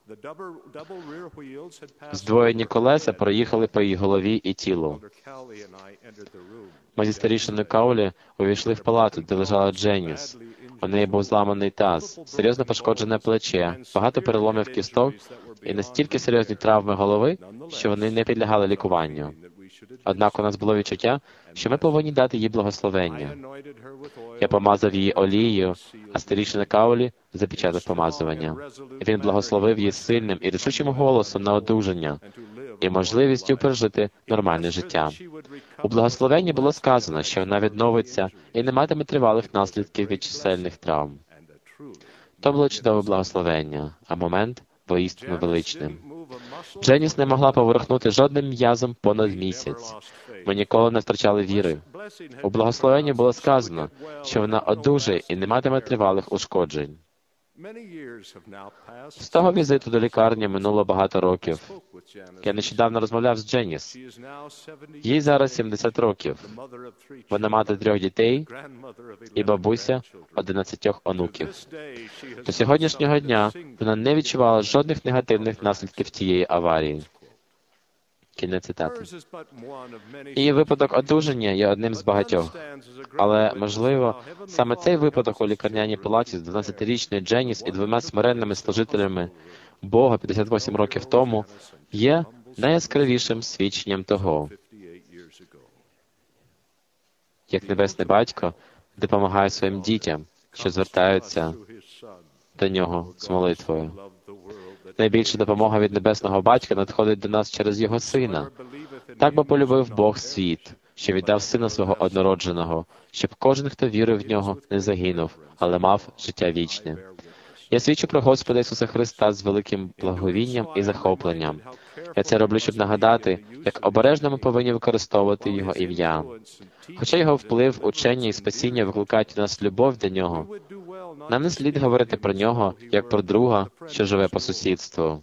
Speaker 4: Здвоєні колеса проїхали по її голові і тілу. Ми зі старішиною Коулі увійшли в палату, де лежала Дженіс. У неї був зламаний таз, серйозно пошкоджене плече, багато переломів кісток і настільки серйозні травми голови, що вони не підлягали лікуванню. Однак у нас було відчуття, що ми повинні дати їй благословення. Я помазав її олією, а старішина Каулі запечатав помазування. Він благословив її сильним і рішучим голосом на одужання і можливістю пережити нормальне життя. У благословенні було сказано, що вона відновиться і не матиме тривалих наслідків від чисельних травм. То було чудове благословення, а момент воістину величним. Дженіс не могла поворухнути жодним м'язом понад місяць. Ми ніколи не втрачали віри. У благословенні було сказано, що вона одужає і не матиме тривалих ушкоджень. З того візиту до лікарні минуло багато років. Я нещодавно розмовляв з Дженіс. Їй зараз 70 років. Вона мати 3 дітей і бабуся 11 онуків. До сьогоднішнього дня вона не відчувала жодних негативних наслідків тієї аварії. Кінець цитати. Її випадок одужання є одним з багатьох. Але, можливо, саме цей випадок у лікарняній палаті з 12-річною Дженіс і 2 смиренними служителями Бога 58 років тому є найяскравішим свідченням того, як Небесний Батько допомагає своїм дітям, що звертаються до Нього з молитвою. Найбільша допомога від Небесного Батька надходить до нас через Його Сина. Так би полюбив Бог світ, що віддав Сина Свого однородженого, щоб кожен, хто вірив в Нього, не загинув, але мав життя вічне. Я свідчу про Господа Ісуса Христа з великим благовінням і захопленням. Я це роблю, щоб нагадати, як обережно ми повинні використовувати Його ім'я. Хоча Його вплив, учення і спасіння викликають у нас любов до Нього, нам не слід говорити про Нього, як про друга, що живе по сусідству.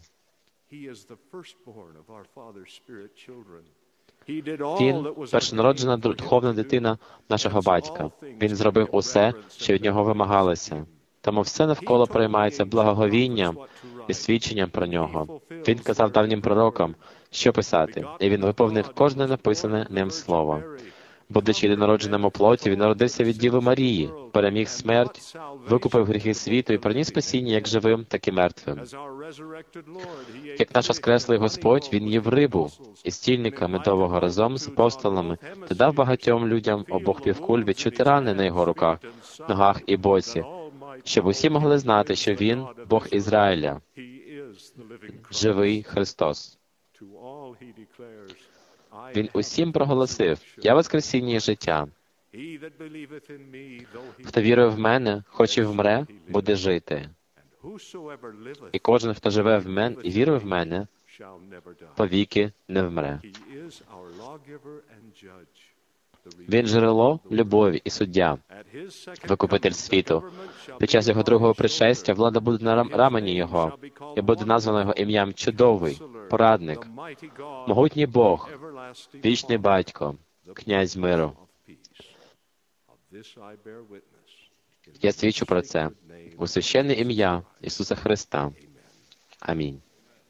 Speaker 4: Він – першонароджена духовна дитина нашого батька. Він зробив усе, що від нього вимагалося. Тому все навколо приймається благоговінням і свідченням про нього. Він казав давнім пророкам, що писати, і він виповнив кожне написане ним слово. Будучи єдинородженим у плоті, він народився від Діви Марії, переміг смерть, викупив гріхи світу і приніс спасіння як живим, так і мертвим. Як наш воскреслий Господь, Він їв рибу і стільника медового разом з апостолами та дав багатьом людям обох півкуль відчути рани на його руках, ногах і боці, щоб усі могли знати, що Він – Бог Ізраїля, живий Христос. Він усім проголосив: «Я воскресіння і життя. Хто вірує в мене, хоч і вмре, буде жити. І кожен, хто живе в мене і вірує в мене, повіки не вмре». Він джерело любові і суддя, викупитель світу. Під час його другого пришестя влада буде на рамені його, і буде названо його ім'ям Чудовий, Порадник, Могутній Бог, Вічний Батько, Князь миру. Я свідчу про це у священне ім'я Ісуса Христа. Амінь.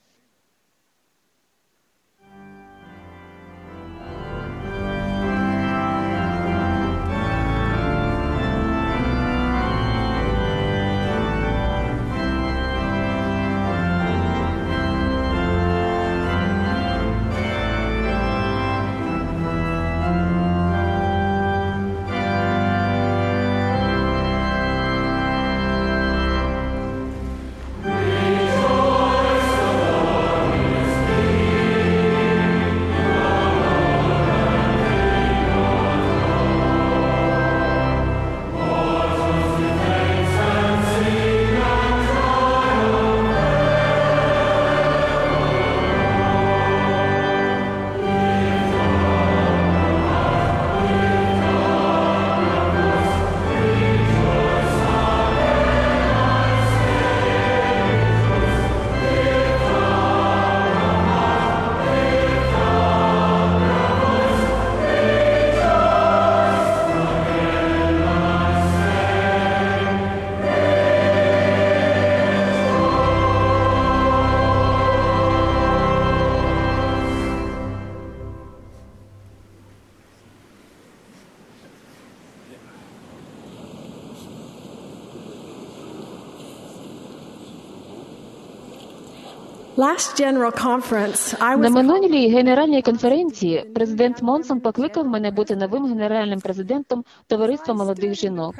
Speaker 8: На минулій генеральній конференції президент Монсон покликав мене бути новим генеральним президентом Товариства молодих жінок.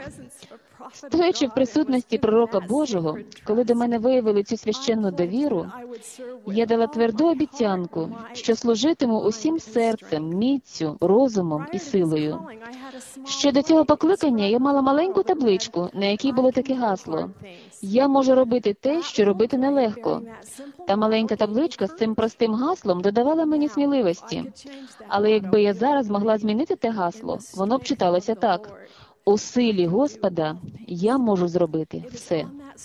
Speaker 8: Стоячи в присутності пророка Божого, коли до мене виявили цю священну довіру, я дала тверду обіцянку, що служитиму усім серцем, міцю, розумом і силою. Ще до цього покликання я мала маленьку табличку, на якій було таке гасло: «Я можу робити те, що робити нелегко». Та маленька табличка з цим простим гаслом додавала мені сміливості. Але якби я зараз могла змінити те гасло, воно б читалося так: «У силі Господа я можу зробити все».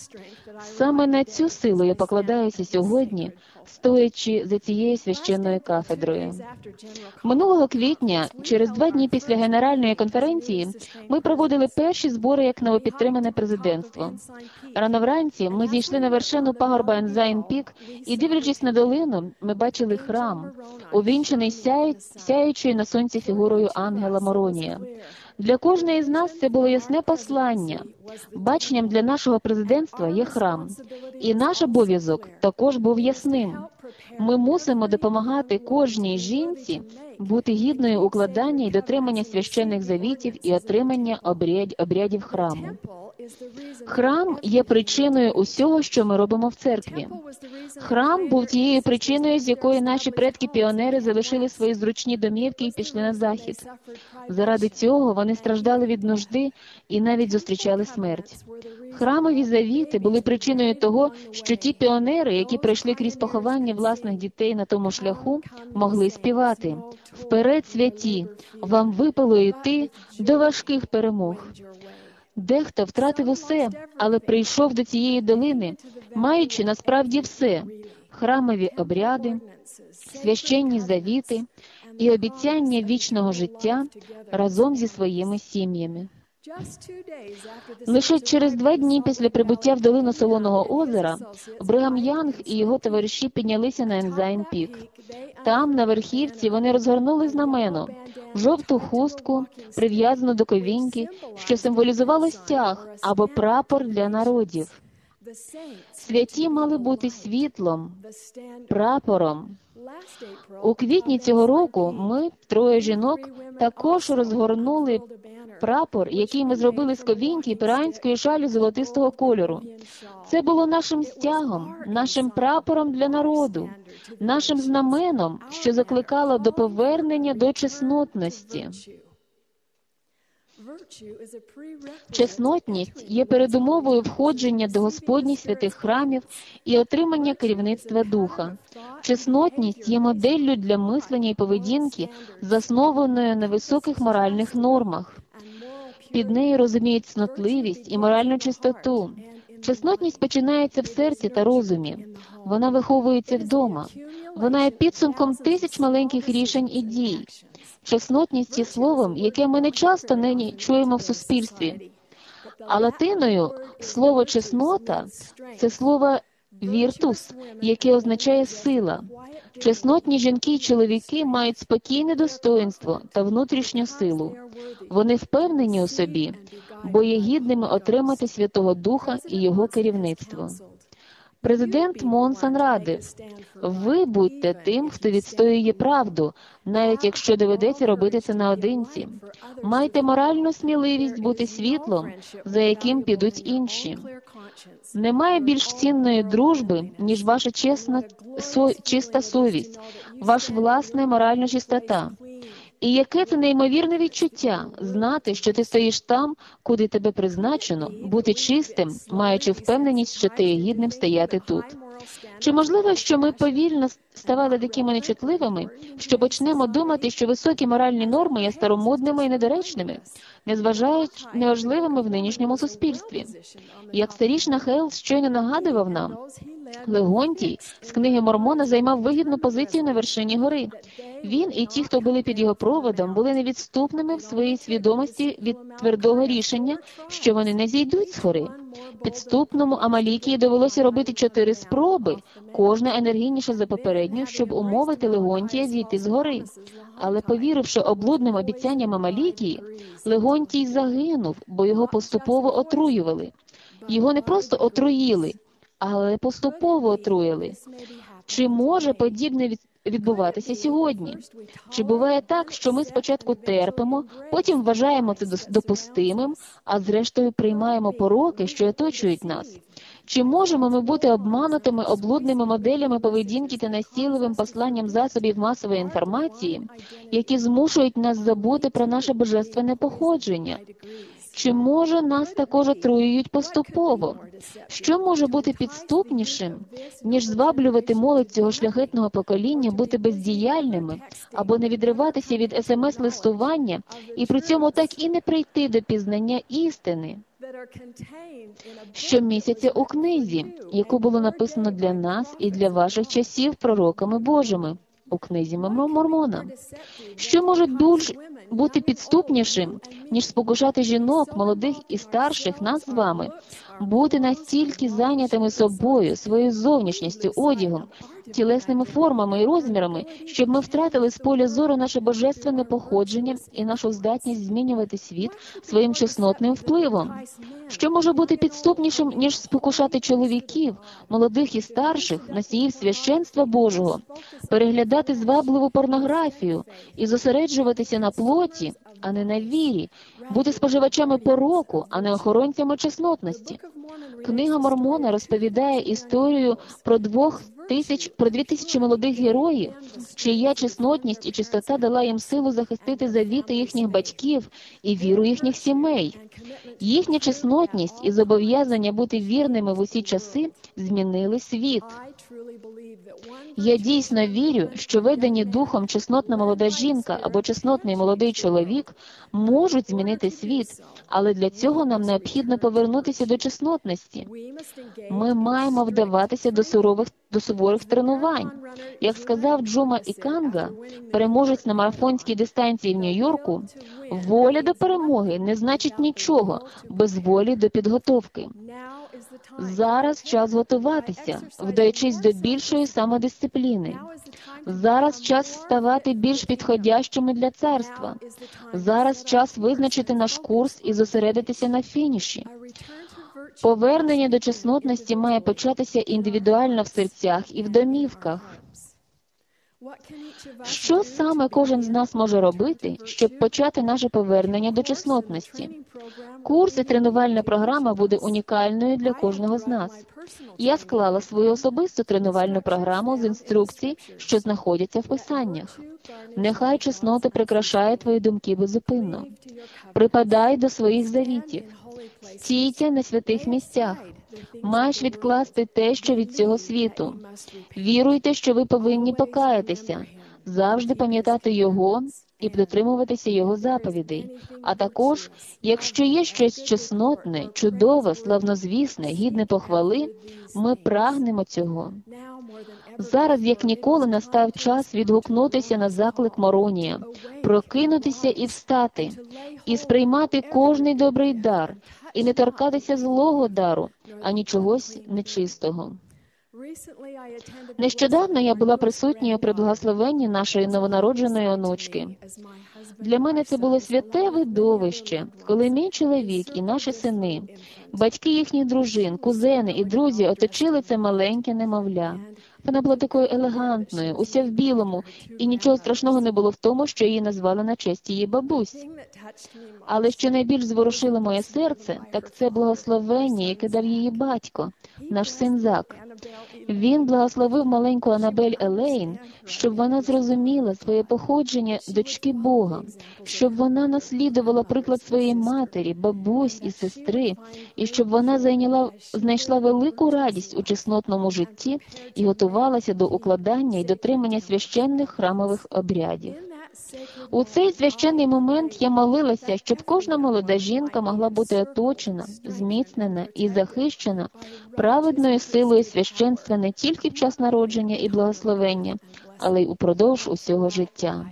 Speaker 8: Саме на цю силу я покладаюся сьогодні, стоячи за цією священною кафедрою. Минулого квітня, через 2 дні після генеральної конференції, ми проводили перші збори як новопідтримане президентство. Рано вранці ми зійшли на вершину пагорба Ензайн-Пік і, дивлячись на долину, ми бачили храм, увінчений сяючою на сонці фігурою ангела Моронія. Для кожної з нас це було ясне послання. Баченням для нашого президентства є храм. І наш обов'язок також був ясним. Ми мусимо допомагати кожній жінці бути гідною укладання і дотримання священних завітів і отримання обрядів храму. Храм є причиною усього, що ми робимо в церкві. Храм був тією причиною, з якої наші предки-піонери залишили свої зручні домівки і пішли на захід. Заради цього вони страждали від нужди і навіть зустрічали смерть. Храмові завіти були причиною того, що ті піонери, які пройшли крізь поховання власних дітей на тому шляху, могли співати: «Вперед, святі! Вам випало йти до важких перемог». Дехто втратив усе, але прийшов до цієї долини, маючи насправді все – храмові обряди, священні завіти і обіцяння вічного життя разом зі своїми сім'ями. Лише через 2 дні після прибуття в долину Солоного озера Бригам Янг і його товариші піднялися на Ензайн-Пік. Там, на верхівці, вони розгорнули знамено – жовту хустку, прив'язану до ковіньки, що символізувало стяг або прапор для народів. Святі мали бути світлом, прапором. У квітні цього року ми, 3 жінок, також розгорнули прапор, який ми зробили з ковіньки і перуанської шалі золотистого кольору. Це було нашим стягом, нашим прапором для народу, нашим знаменом, що закликало до повернення до чеснотності. Чеснотність є передумовою входження до Господніх святих храмів і отримання керівництва духа. Чеснотність є моделлю для мислення і поведінки, заснованою на високих моральних нормах. Під нею розуміють цнотливість і моральну чистоту. Чеснотність починається в серці та розумі. Вона виховується вдома. Вона є підсумком тисяч маленьких рішень і дій. Чеснотність є словом, яке ми не часто нині чуємо в суспільстві. А латиною слово «чеснота» – це слово «віртус», яке означає «сила». Чеснотні жінки і чоловіки мають спокійне достоїнство та внутрішню силу. Вони впевнені у собі, бо є гідними отримати Святого Духа і Його керівництво. Президент Монсон радив: ви будьте тим, хто відстоює правду, навіть якщо доведеться робити це наодинці. Майте моральну сміливість бути світлом, за яким підуть інші. Немає більш цінної дружби, ніж ваша чиста совість, ваша власна моральна чистота. І яке це неймовірне відчуття – знати, що ти стоїш там, куди тебе призначено, бути чистим, маючи впевненість, що ти є гідним стояти тут. Чи можливо, що ми повільно ставали такими нечутливими, що почнемо думати, що високі моральні норми є старомодними і недоречними, незважаючи неважливими в нинішньому суспільстві? Як старішина Хейлс щойно нагадував нам, Легонтій з книги Мормона займав вигідну позицію на вершині гори. Він і ті, хто були під його проводом, були невідступними в своїй свідомості від твердого рішення, що вони не зійдуть з гори. Підступному Амалікії довелося робити 4 спроби, кожна енергійніша за попередню, щоб умовити Легонтія зійти з гори. Але повіривши облудним обіцянням Амалікії, Легонтій загинув, бо його поступово отруювали. Його не просто отруїли, але поступово отруїли. Чи може подібне відбуватися сьогодні? Чи буває так, що ми спочатку терпимо, потім вважаємо це допустимим, а зрештою приймаємо пороки, що оточують нас? Чи можемо ми бути обманутими облудними моделями поведінки та настійливим посланням засобів масової інформації, які змушують нас забути про наше божественне походження? Чи може нас також отруюють поступово? Що може бути підступнішим, ніж зваблювати молодь цього шляхетного покоління бути бездіяльними або не відриватися від СМС-листування і при цьому так і не прийти до пізнання істини? Щомісяця у книзі, яку було написано для нас і для ваших часів пророками Божими, у книзі Мормона. Що може бути підступнішим, ніж спокушати жінок, молодих і старших, нас з вами, бути настільки зайнятими собою, своєю зовнішністю, одягом, тілесними формами і розмірами, щоб ми втратили з поля зору наше божественне походження і нашу здатність змінювати світ своїм чеснотним впливом? Що може бути підступнішим, ніж спокушати чоловіків, молодих і старших, носіїв священства Божого, переглядати звабливу порнографію і зосереджуватися на плоті, а не на вірі, бути споживачами пороку, а не охоронцями чеснотності? Книга Мормона розповідає історію про 2000 молодих героїв, чия чеснотність і чистота дала їм силу захистити завіти їхніх батьків і віру їхніх сімей. Їхня чеснотність і зобов'язання бути вірними в усі часи змінили світ. Я дійсно вірю, що ведені духом чеснотна молода жінка або чеснотний молодий чоловік можуть змінити світ, але для цього нам необхідно повернутися до чеснотності. Ми маємо вдаватися до суворих тренувань. Як сказав Джомо Іканга, переможець на марафонській дистанції в Нью-Йорку, воля до перемоги не значить нічого без волі до підготовки. Зараз час готуватися, вдаючись до більшої самодисципліни. Зараз час ставати більш підходящими для царства. Зараз час визначити наш курс і зосередитися на фініші. Повернення до чеснотності має початися індивідуально в серцях і в домівках. Що саме кожен з нас може робити, щоб почати наше повернення до чеснотності? Курс і тренувальна програма буде унікальною для кожного з нас. Я склала свою особисту тренувальну програму з інструкцій, що знаходяться в Писаннях. Нехай чеснота прикрашає твої думки безупинно. Припадай до своїх завітів. Стійте на святих місцях. Маєш відкласти те, що від цього світу. Віруйте, що ви повинні покаятися, завжди пам'ятати Його і дотримуватися Його заповідей. А також, якщо є щось чеснотне, чудове, славнозвісне, гідне похвали, ми прагнемо цього. Зараз, як ніколи, настав час відгукнутися на заклик Моронія, прокинутися і встати, і сприймати кожний добрий дар, і не торкатися злого дару, ані чогось нечистого. Нещодавно я була присутньою при благословенні нашої новонародженої онучки. Для мене це було святе видовище, коли мій чоловік і наші сини, батьки їхніх дружин, кузени і друзі оточили це маленьке немовля. Вона була такою елегантною, уся в білому, і нічого страшного не було в тому, що її назвали на честь її бабусь. Але що найбільш зворушило моє серце, так це благословення, яке дав її батько, наш син Зак. Він благословив маленьку Анабель Елейн, щоб вона зрозуміла своє походження дочки Бога, щоб вона наслідувала приклад своєї матері, бабусь і сестри, і щоб вона знайшла велику радість у чеснотному житті і готувалася до укладання і дотримання священних храмових обрядів. У цей священний момент я молилася, щоб кожна молода жінка могла бути оточена, зміцнена і захищена праведною силою священства не тільки в час народження і благословення, але й упродовж усього життя.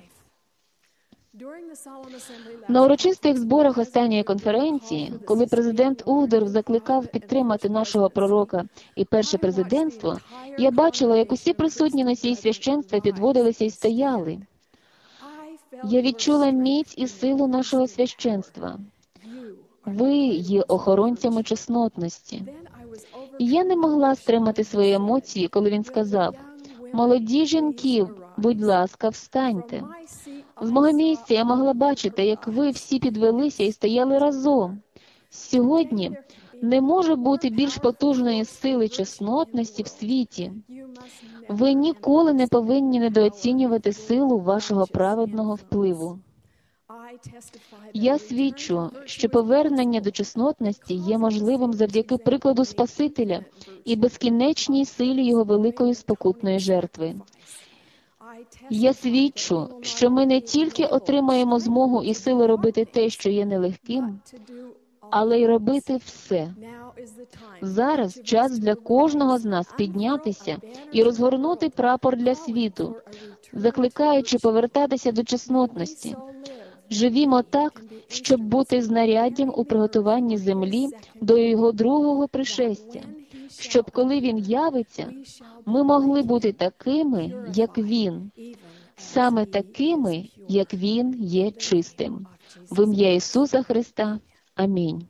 Speaker 8: На урочистих зборах останньої конференції, коли президент Ухдорф закликав підтримати нашого пророка і перше президентство, я бачила, як усі присутні носії священства підводилися і стояли. Я відчула міць і силу нашого священства. Ви є охоронцями чеснотності. І я не могла стримати свої емоції, коли він сказав: «Молоді жінки, будь ласка, встаньте». З мого місця я могла бачити, як ви всі підвелися і стояли разом. Сьогодні не може бути більш потужної сили чеснотності в світі. Ви ніколи не повинні недооцінювати силу вашого праведного впливу. Я свідчу, що повернення до чеснотності є можливим завдяки прикладу Спасителя і безкінечній силі Його великої спокутної жертви. Я свідчу, що ми не тільки отримаємо змогу і силу робити те, що є нелегким, але й робити все. Зараз час для кожного з нас піднятися і розгорнути прапор для світу, закликаючи повертатися до чеснотності. Живімо так, щоб бути знаряддям у приготуванні землі до Його другого пришестя, щоб, коли Він явиться, ми могли бути такими, як Він, саме такими, як Він є чистим. В ім'я Ісуса Христа. Амінь.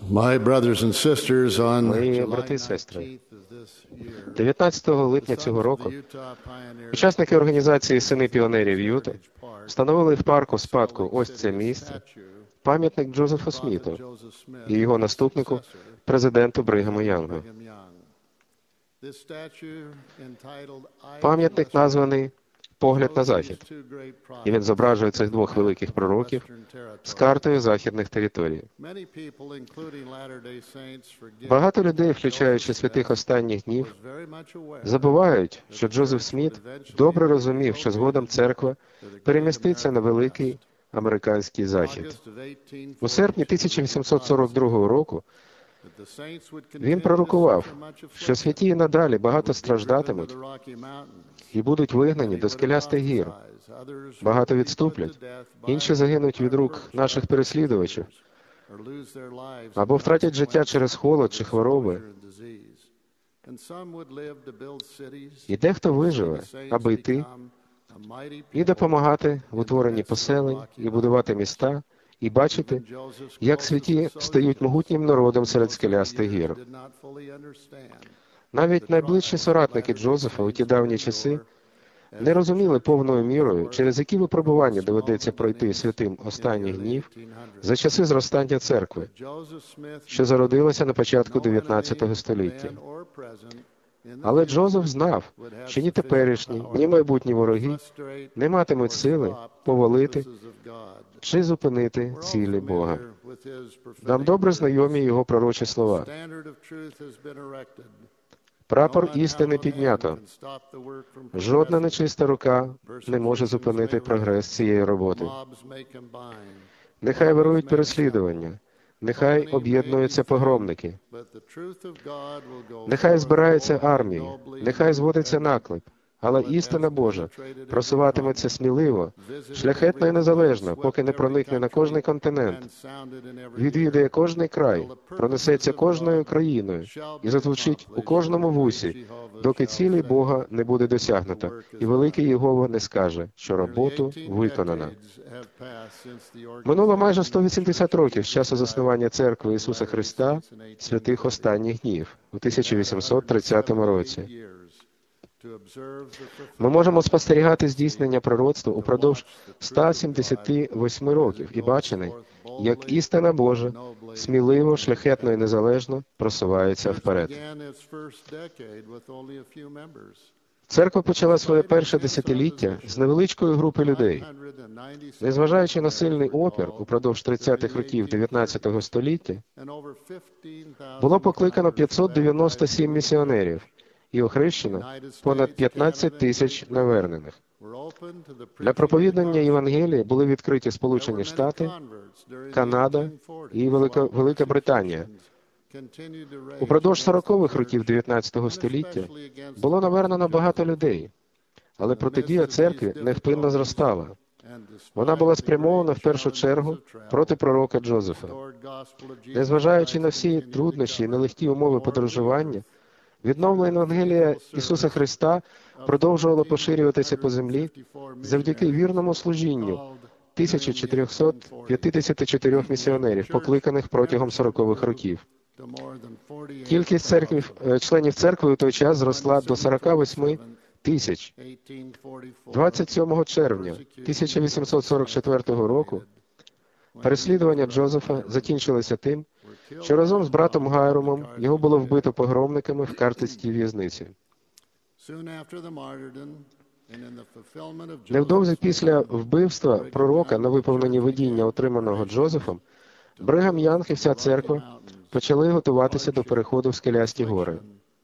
Speaker 9: My brothers and sisters, on
Speaker 5: Мої
Speaker 9: July
Speaker 5: брати і сестри,
Speaker 9: 19th of this year,
Speaker 5: 19 липня цього року
Speaker 9: the Utah Pioneers
Speaker 5: учасники організації «Сини піонерів Юти» встановили в парку спадку ось це місце пам'ятник Джозефу Сміту
Speaker 9: Joseph Smith,
Speaker 5: і його наступнику, президенту Бригаму Янгу.
Speaker 9: Brigham Young. This statue, entitled "Eyes
Speaker 5: Пам'ятник
Speaker 9: Blessed",
Speaker 5: названий «Погляд на
Speaker 9: shows
Speaker 5: захід»,
Speaker 9: these two great
Speaker 5: і він
Speaker 9: prophets
Speaker 5: зображує цих двох великих пророків
Speaker 9: Western territory.
Speaker 5: з картою західних територій.
Speaker 9: Many people, including Latter-day Saints, forget
Speaker 5: Багато людей, включаючи святих останніх днів,
Speaker 9: was very much aware
Speaker 5: забувають, що Джозеф Сміт добре розумів, що згодом церква переміститься на великий американський захід.
Speaker 9: August of 1842
Speaker 5: У серпні 1842 року
Speaker 9: that the saints would
Speaker 5: він
Speaker 9: continue to
Speaker 5: пророкував,
Speaker 9: suffer much
Speaker 5: що
Speaker 9: affliction,
Speaker 5: святі і надалі багато
Speaker 9: driven to
Speaker 5: страждатимуть
Speaker 9: the Rocky Mountains.
Speaker 5: і будуть вигнані до скелястих гір. Багато відступлять, інші загинуть від рук наших переслідувачів, або втратять життя через холод чи хвороби. І дехто виживе, аби йти і допомагати в утворенні поселень, і будувати міста, і бачити, як святі стають могутнім народом серед скелястих гір. Навіть найближчі соратники Джозефа у ті давні часи не розуміли повною мірою, через які випробування доведеться пройти святим останніх днів за часи зростання церкви, що зародилася на початку 19 століття. Але Джозеф знав, що ні теперішні, ні майбутні вороги не матимуть сили повалити чи зупинити цілі Бога. Нам добре знайомі його пророчі слова. Прапор істини піднято. Жодна нечиста рука не може зупинити прогрес цієї роботи. Нехай вирують переслідування, нехай об'єднуються погромники, нехай збираються армії, нехай зводиться наклеп, але істина Божа просуватиметься сміливо, шляхетно і незалежно, поки не проникне на кожний континент, відвідає кожний край, пронесеться кожною країною і зазвучить у кожному вусі, доки цілі Бога не буде досягнуто, і великий Єгова не скаже, що роботу виконано. Минуло майже 180 років з часу заснування Церкви Ісуса Христа святих останніх днів у 1830 році. Ми можемо спостерігати здійснення пророцтва упродовж 178 років і бачити, як істина Божа сміливо, шляхетно і незалежно просувається вперед. Церква почала своє перше десятиліття з невеличкої групи людей. Незважаючи на сильний опір упродовж 30-х років 19 століття, було покликано 597 місіонерів і охрещено понад 15 тисяч навернених. Для проповідання Євангелії були відкриті Сполучені Штати, Канада і Велика Британія. Упродовж 40-х років 19 століття було навернено багато людей, але протидія церкві невпинно зростала. Вона була спрямована в першу чергу проти пророка Джозефа. Незважаючи на всі труднощі і нелегкі умови подорожування, відновлення Євангелія Ісуса Христа продовжувало поширюватися по землі завдяки вірному служінню 1454 місіонерів, покликаних протягом 40-х років. Кількість членів церкви у той час зросла до 48 тисяч. 27 червня 1844 року переслідування Джозефа закінчилося тим, що разом з братом Гайромом його було вбито погромниками в Картицькій в'язниці. Невдовзі після вбивства пророка на виповненні видіння, отриманого Джозефом, Бригам Янг і вся церква почали готуватися до переходу в скелясті гори.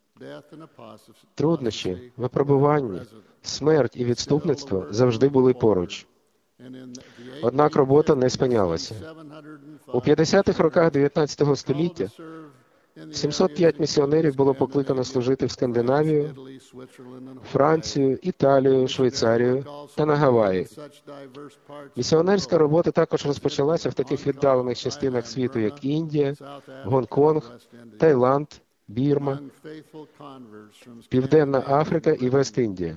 Speaker 5: Труднощі, випробування, смерть і відступництво завжди були поруч. Однак робота не спинялася. У 50-х роках 19 століття 705 місіонерів було покликано служити в Скандинавію, Францію, Італію, Швейцарію та на Гаваї. Місіонерська робота також розпочалася в таких віддалених частинах світу, як Індія, Гонконг, Таїланд, Бірма, Південна Африка і Вест-Індія.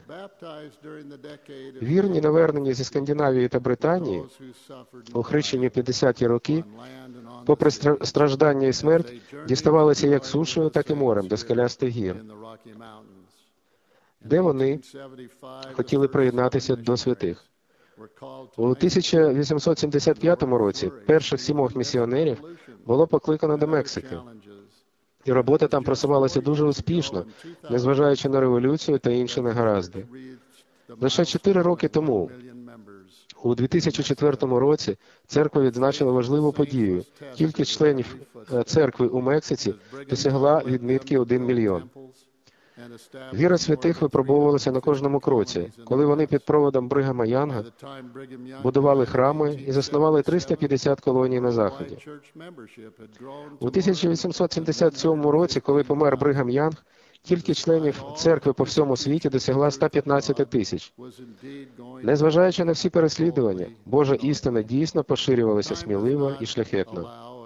Speaker 5: Вірні, навернені зі Скандинавії та Британії, охрещені в 50-ті роки, попри страждання і смерть, діставалися як сушею, так і морем до скелястих гір, де вони хотіли приєднатися до святих. У 1875 році перших 7 місіонерів було покликано до Мексики. І робота там просувалася дуже успішно, незважаючи на революцію та інші негаразди. Лише 4 роки тому, у 2004 році, церква відзначила важливу подію. Кількість членів церкви у Мексиці досягла відмітки 1 мільйон. Віра святих випробовувалася на кожному кроці, коли вони під проводом Бригама Янга будували храми і заснували 350 колоній на Заході. У 1877 році, коли помер Бригам Янг, кількість членів церкви по всьому світі досягла 115 тисяч. Незважаючи на всі переслідування, Божа істина дійсно поширювалася сміливо і шляхетно.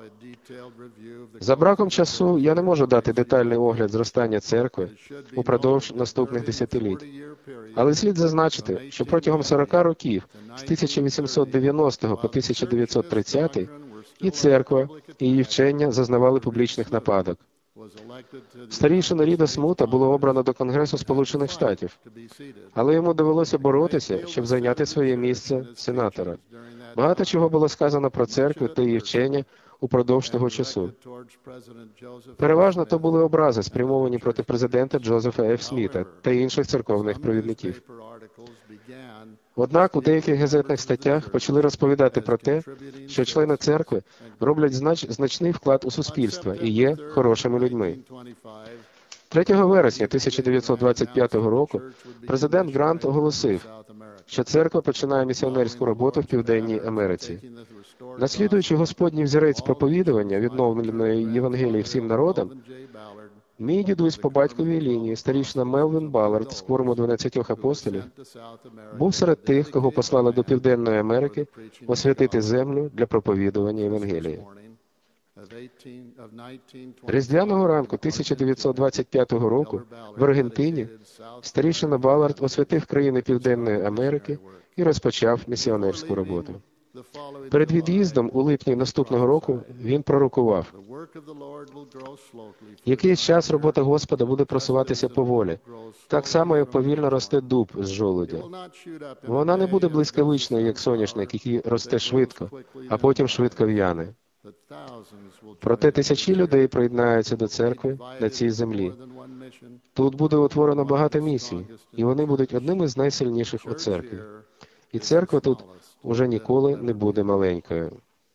Speaker 5: За браком часу я не можу дати детальний огляд зростання церкви упродовж наступних десятиліть. Але слід зазначити, що протягом 40 років, з 1890 по 1930, і церква, і її вчення зазнавали публічних нападок. Старійшину Ріда Смута було обрано до Конгресу Сполучених Штатів, але йому довелося боротися, щоб зайняти своє місце сенатора. Багато чого було сказано про церкву та її вчення упродовж того часу. Переважно то були образи, спрямовані проти президента Джозефа Ф. Сміта та інших церковних провідників. Однак у деяких газетних статтях почали розповідати про те, що члени церкви роблять значний вклад у суспільство і є хорошими людьми. 3 вересня 1925 року президент Грант оголосив, що церква починає місіонерську роботу в Південній Америці. Наслідуючи Господній взірець проповідування відновленої Євангелії всім народам, мій дідусь по батьковій лінії, старішина Мелвін Баллард з кворуму 12 апостолів, був серед тих, кого послали до Південної Америки освятити землю для проповідування Євангелії. Різдвяного ранку 1925 року в Аргентині старішина Баллард освятив країни Південної Америки і розпочав місіонерську роботу. Перед від'їздом у липні наступного року він пророкував: якийсь час робота Господа буде просуватися поволі, так само, як повільно росте дуб з жолудя. Вона не буде блискавичною, як соняшник, який росте швидко, а потім швидко в'яне. Проте тисячі людей приєднаються до церкви на цій землі. Тут буде утворено багато місій, і вони будуть одними з найсильніших у церкві. І церква тут уже ніколи не буде маленькою.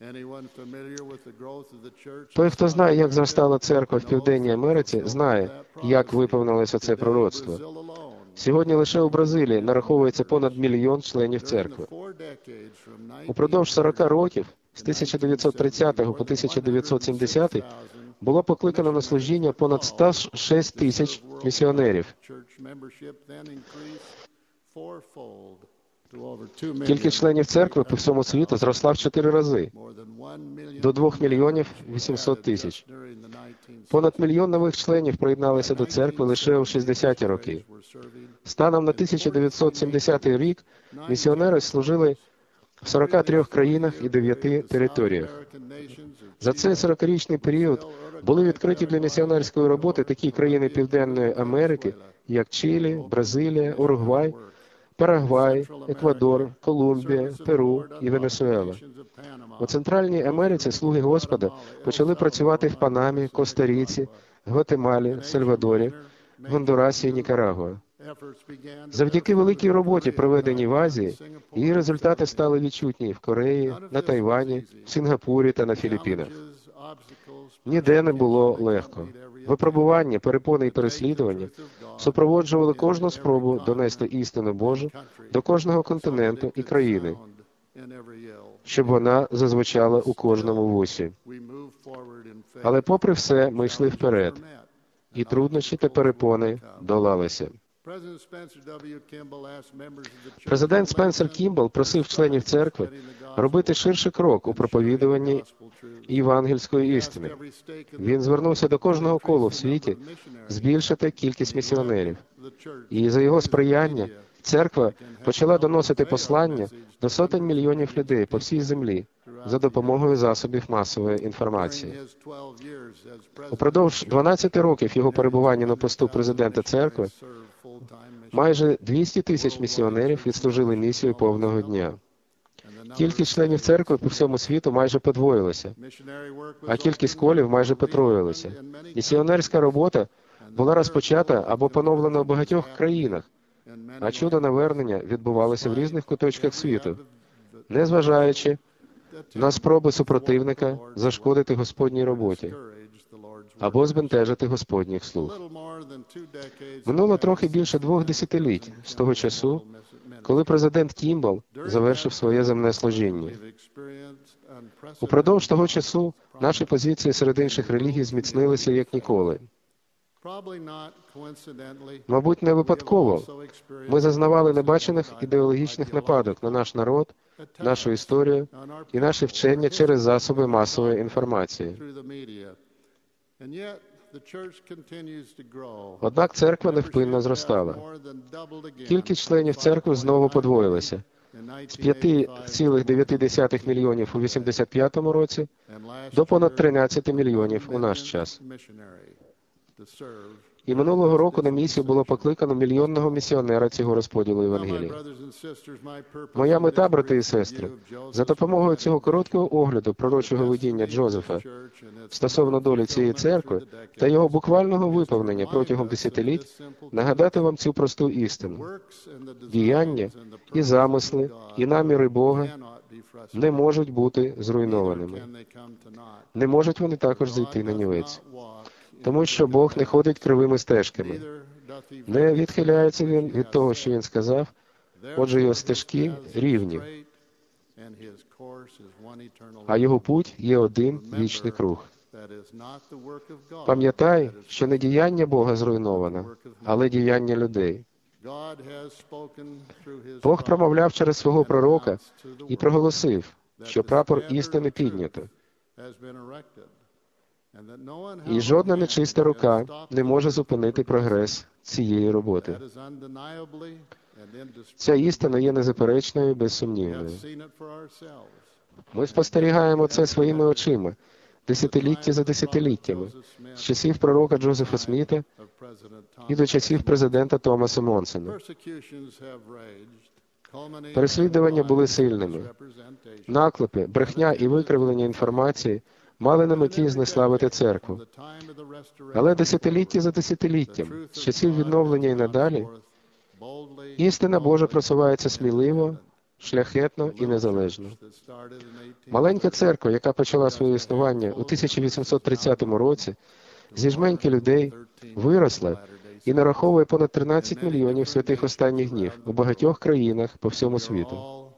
Speaker 5: Той, хто знає, як зростала церква в Південній Америці, знає, як виповнилося це пророцтво. Сьогодні лише у Бразилії нараховується понад 1 мільйон членів церкви. Упродовж 40 років, з 1930 по 1970, було покликано на служіння понад 106 тисяч місіонерів. Кількість членів церкви по всьому світу зросла в 4 рази, до 2 мільйонів 800 тисяч. Понад 1 мільйон нових членів приєдналися до церкви лише у 60-ті роки. Станом на 1970 рік місіонери служили в 43 країнах і 9 територіях. За цей 40-річний період були відкриті для місіонерської роботи такі країни Південної Америки, як Чилі, Бразилія, Уругвай, Парагвай, Еквадор, Колумбія, Перу і Венесуела. У Центральній Америці слуги Господа почали працювати в Панамі, Коста-Ріці, Гватемалі, Сальвадорі, Гондурасі і Нікарагуа. Завдяки великій роботі, проведеній в Азії, її результати стали відчутні в Кореї, на Тайвані, в Сінгапурі та на Філіппінах. Ніде не було легко. Випробування, перепони і переслідування супроводжували кожну спробу донести істину Божу до кожного континенту і країни, щоб вона зазвучала у кожному вусі. Але попри все, ми йшли вперед, і труднощі та перепони долалися. Президент Спенсер Кімбл просив членів церкви робити ширший крок у проповідуванні євангельської істини. Він звернувся до кожного колу в світі збільшити кількість місіонерів. І за його сприяння церква почала доносити послання до сотень мільйонів людей по всій землі, за допомогою засобів масової інформації. Упродовж 12 років його перебування на посту президента церкви майже 200 тисяч місіонерів відслужили місію повного дня. Кількість членів церкви по всьому світу майже подвоїлася, а кількість колів майже потроїлася. Місіонерська робота була розпочата або поновлена у багатьох країнах, а чудо навернення відбувалося в різних куточках світу, незважаючи на спроби супротивника зашкодити Господній роботі або збентежити Господніх слуг. Минуло трохи більше 2 десятиліть з того часу, коли президент Кімбл завершив своє земне служіння. Упродовж того часу наші позиції серед інших релігій зміцнилися як ніколи. Мабуть, не випадково ми зазнавали небачених ідеологічних нападок на наш народ, нашу історію і наше вчення через засоби масової інформації. Однак церква невпинно зростала. Кількість членів церкви знову подвоїлася з 5,9 мільйонів у 85-му році до понад 13 мільйонів у наш час. І минулого року на місію було покликано мільйонного місіонера цього розподілу Євангелія. Моя мета, брати і сестри, за допомогою цього короткого огляду пророчого видіння Джозефа стосовно долі цієї церкви та його буквального виповнення протягом десятиліть, нагадати вам цю просту істину. Діяння і замисли, і наміри Бога не можуть бути зруйнованими. Не можуть вони також зійти на нівець. Тому що Бог не ходить кривими стежками. Не відхиляється Він від того, що Він сказав, отже, його стежки рівні, а його путь є один вічний круг. Пам'ятай, що не діяння Бога зруйновано, але діяння людей. Бог промовляв через свого пророка і проголосив, що прапор істини піднято. І жодна нечиста рука не може зупинити прогрес цієї роботи. Ця істина є незаперечною і безсумнівною. Ми спостерігаємо це своїми очима, десятиліття за десятиліттями, з часів пророка Джозефа Сміта і до часів президента Томаса Монсона. Переслідування були сильними. Наклепи, брехня і викривлення інформації мали на меті знеславити церкву. Але десятиліття за десятиліттям, з часів відновлення і надалі, істина Божа просувається сміливо, шляхетно і незалежно. Маленька церква, яка почала своє існування у 1830 році, зі жменьки людей, виросла і нараховує понад 13 мільйонів святих останніх днів у багатьох країнах по всьому світу.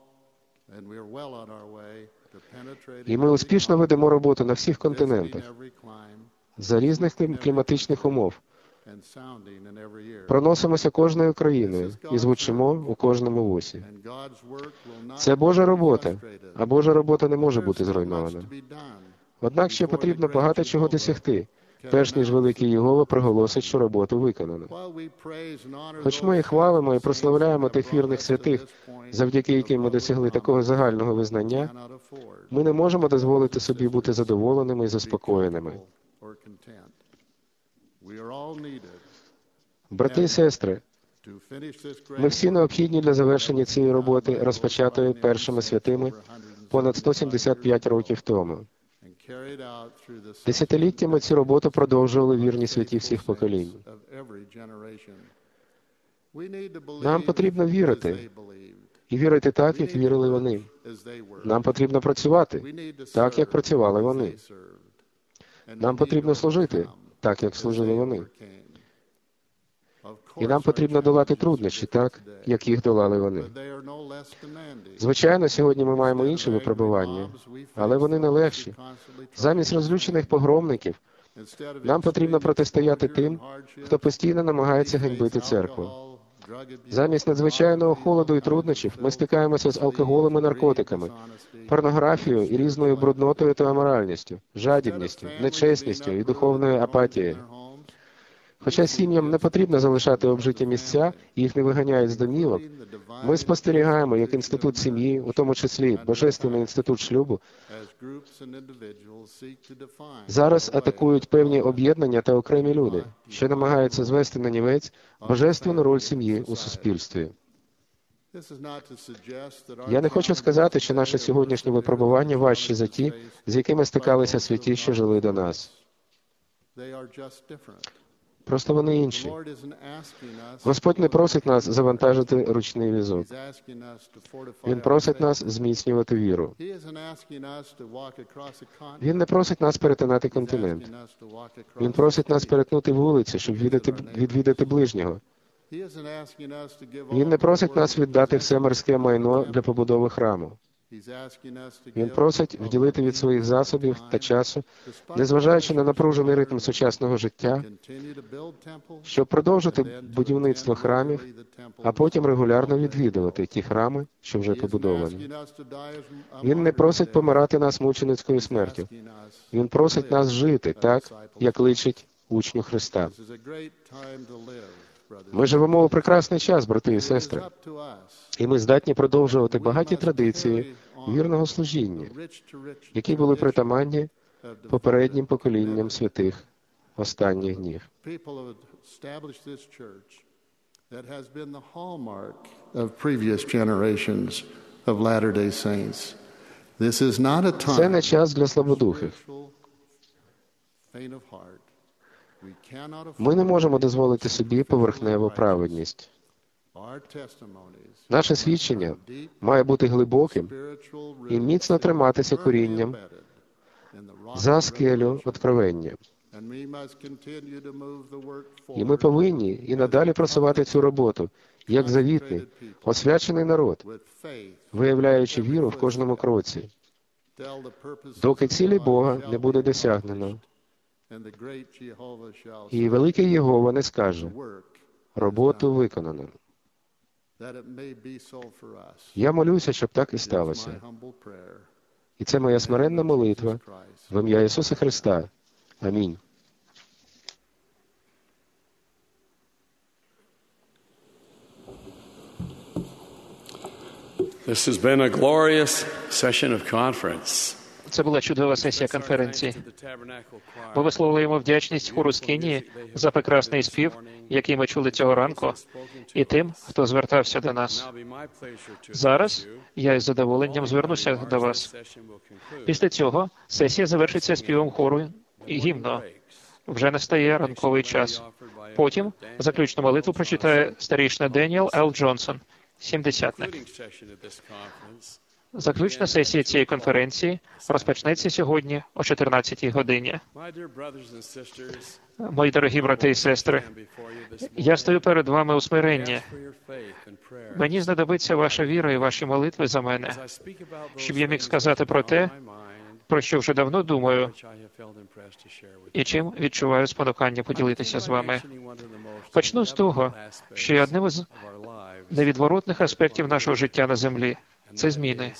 Speaker 5: І ми успішно ведемо роботу на всіх континентах, за різних кліматичних умов. Проносимося кожною країною і звучимо у кожному вусі. Це Божа робота, а Божа робота не може бути зруйнована. Однак ще потрібно багато чого досягти, перш ніж великий Єгова проголосить, що роботу виконано. Хоч ми і хвалимо і прославляємо тих вірних святих, завдяки яким ми досягли такого загального визнання, ми не можемо дозволити собі бути задоволеними і заспокоєними. Брати і сестри, ми всі необхідні для завершення цієї роботи, розпочатої першими святими понад 175 років тому. Десятиліттями цю роботу продовжували вірні святі всіх поколінь. Нам потрібно вірити, і вірити так, як вірили вони. Нам потрібно працювати так, як працювали вони. Нам потрібно служити так, як служили вони. І нам потрібно долати труднощі так, як їх долали вони. Звичайно, сьогодні ми маємо інші випробування, але вони не легші. Замість розлючених погромників нам потрібно протистояти тим, хто постійно намагається ганьбити церкву. Замість надзвичайного холоду і труднощів ми стикаємося з алкоголем і наркотиками, порнографією і різною бруднотою та аморальністю, жадібністю, нечесністю і духовною апатією. Хоча сім'ям не потрібно залишати обжиті місця, і їх не виганяють з домівок, ми спостерігаємо, як інститут сім'ї, у тому числі Божественний інститут шлюбу, зараз атакують певні об'єднання та окремі люди, що намагаються звести на нівець божественну роль сім'ї у суспільстві. Я не хочу сказати, що наше сьогоднішнє випробування важчі за ті, з якими стикалися святі, що жили до нас. Просто вони інші. Господь не просить нас завантажити ручний візок. Він просить нас зміцнювати віру. Він не просить нас перетинати континент. Він просить нас перетнути вулиці, щоб відвідати ближнього. Він не просить нас віддати все мирське майно для побудови храму. Він просить вділити від своїх засобів та часу, незважаючи на напружений ритм сучасного життя, щоб продовжити будівництво храмів, а потім регулярно відвідувати ті храми, що вже побудовані. Він не просить помирати нас мученицькою смертю. Він просить нас жити так, як личить учню Христа. Ми живемо у прекрасний час, брати і сестри, і ми здатні продовжувати багаті традиції вірного служіння, які були притаманні попереднім поколінням святих останніх днів. Це не час для слабодухих. Ми не можемо дозволити собі поверхневу праведність. Наше свідчення має бути глибоким і міцно триматися корінням за скелю откровення. І ми повинні і надалі просувати цю роботу, як завітний, освячений народ, виявляючи віру в кожному кроці, доки цілі Бога не буде досягнено. І великий Єгова не скаже: роботу виконано. Я молюся, щоб так і сталося. І це моя смиренна молитва в ім'я Ісуса Христа. Амінь.
Speaker 3: This has been a glorious session of conference.
Speaker 2: Це була чудова сесія конференції. Ми висловлюємо вдячність хору з Кенії за прекрасний спів, який ми чули цього ранку, і тим, хто звертався до нас. Зараз я із задоволенням звернуся до вас. Після цього сесія завершиться співом хору і гімну. Вже настає ранковий час. Потім заключну молитву прочитає старішина Деніел Л. Джонсон, 70-ник. Заключна сесія цієї конференції розпочнеться сьогодні о 14-й годині. Мої дорогі брати і сестри, я стою перед вами у смиренні. Мені знадобиться ваша віра і ваші молитви за мене, щоб я міг сказати про те, про що вже давно думаю, і чим відчуваю спонукання поділитися з вами. Почну з того, що є одним із невідворотних аспектів нашого життя на землі. Це зміни.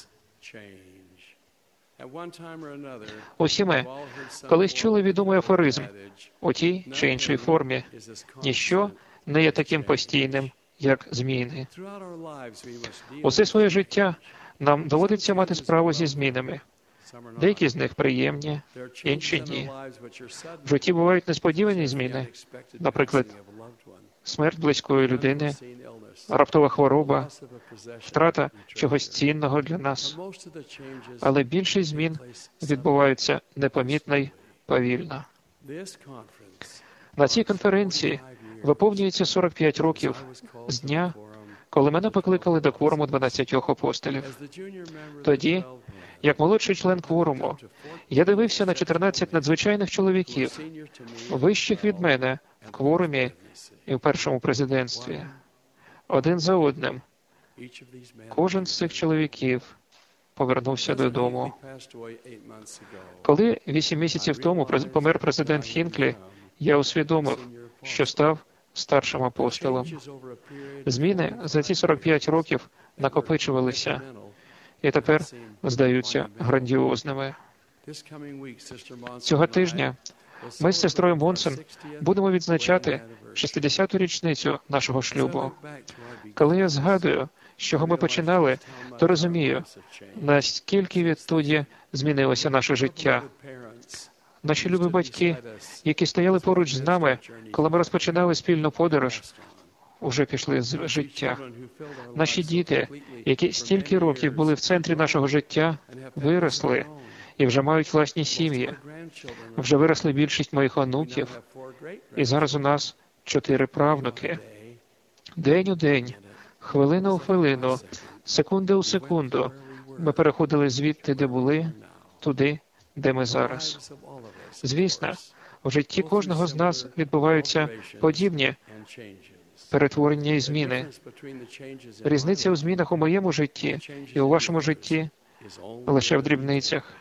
Speaker 2: Усі ми колись чули відомий афоризм у тій чи іншій формі. Ніщо не є таким постійним, як зміни. Усе своє життя нам доводиться мати справу зі змінами. Деякі з них приємні, інші – ні. В житті бувають несподівані зміни. Наприклад, смерть близької людини, раптова хвороба, втрата чогось цінного для нас. Але більшість змін відбуваються непомітно й повільно. На цій конференції виповнюється 45 років з дня, коли мене покликали до кворуму 12 апостолів. Тоді, як молодший член кворуму, я дивився на 14 надзвичайних чоловіків, вищих від мене в кворумі і в першому президентстві. Один за одним. Кожен з цих чоловіків повернувся додому. Коли 8 місяців тому помер президент Хінклі, я усвідомив, що став старшим апостолом. Зміни за ці 45 років накопичувалися і тепер здаються грандіозними. Цього тижня Ми з сестрою Монсон будемо відзначати 60-ту річницю нашого шлюбу. Коли я згадую, з чого ми починали, то розумію, наскільки відтоді змінилося наше життя. Наші любі батьки, які стояли поруч з нами, коли ми розпочинали спільну подорож, уже пішли з життя. Наші діти, які стільки років були в центрі нашого життя, виросли і вже мають власні сім'ї. Вже виросли більшість моїх онуків, і зараз у нас 4 правнуки. День у день, хвилина у хвилину, секунда у секунду ми переходили звідти, де були, туди, де ми зараз. Звісно, в житті кожного з нас відбуваються подібні перетворення і зміни. Різниця у змінах у моєму житті і у вашому житті лише в дрібницях.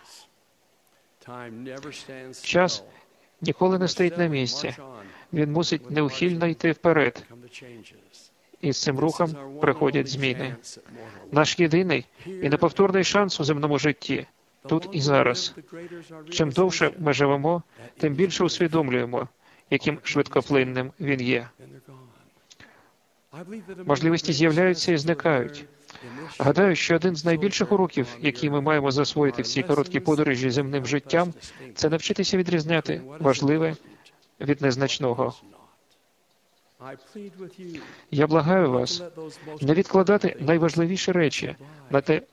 Speaker 2: Час ніколи не стоїть на місці. Він мусить неухильно йти вперед. І з цим рухом приходять зміни. Наш єдиний і неповторний шанс у земному житті тут і зараз. Чим довше ми живемо, тим більше усвідомлюємо, яким швидкоплинним він є. Можливості з'являються і зникають. Гадаю, що один з найбільших уроків, які ми маємо засвоїти в цій короткій подорожі земним життям, це навчитися відрізняти важливе від незначного. Я благаю вас не відкладати найважливіші речі на те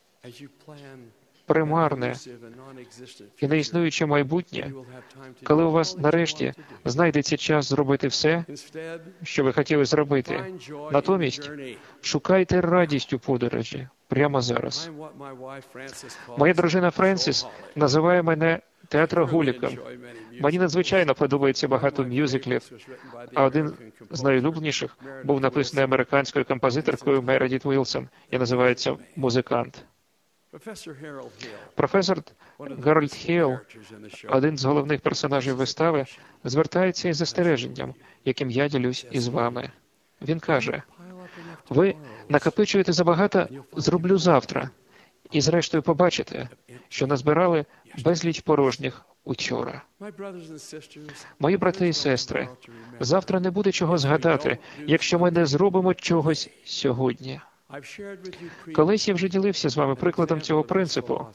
Speaker 2: примарне і неіснуюче майбутнє, коли у вас нарешті знайдеться час зробити все, що ви хотіли зробити. Натомість шукайте радість у подорожі прямо зараз. Моя дружина Френсіс називає мене театрогуліком. Мені надзвичайно подобається багато мюзиклів, а один з найулюбленіших був написаний американською композиторкою Мередіт Вілсон і називається «Музикант». Професор Гарольд Хейл, один з головних персонажів вистави, звертається із застереженням, яким я ділюсь із вами. Він каже, ви накопичуєте забагато «зроблю завтра» і зрештою побачите, що назбирали безліч порожніх учора. Мої брати і сестри, завтра не буде чого згадати, якщо ми не зробимо чогось сьогодні. Колись я вже ділився з вами прикладом цього принципу.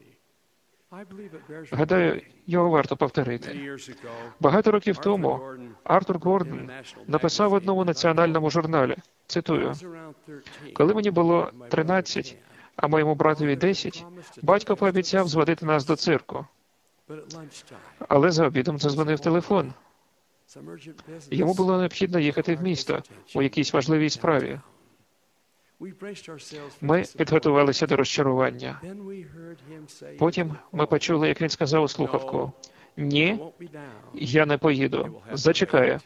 Speaker 2: Гадаю, його варто повторити. Багато років тому Артур Гордон написав в одному національному журналі, цитую, «Коли мені було 13, а моєму братові 10, батько пообіцяв зводити нас до цирку. Але за обідом задзвонив телефон. Йому було необхідно їхати в місто у якійсь важливій справі. Ми підготувалися до розчарування. Потім ми почули, як він сказав у слухавку, «Ні, я не поїду. Зачекаю».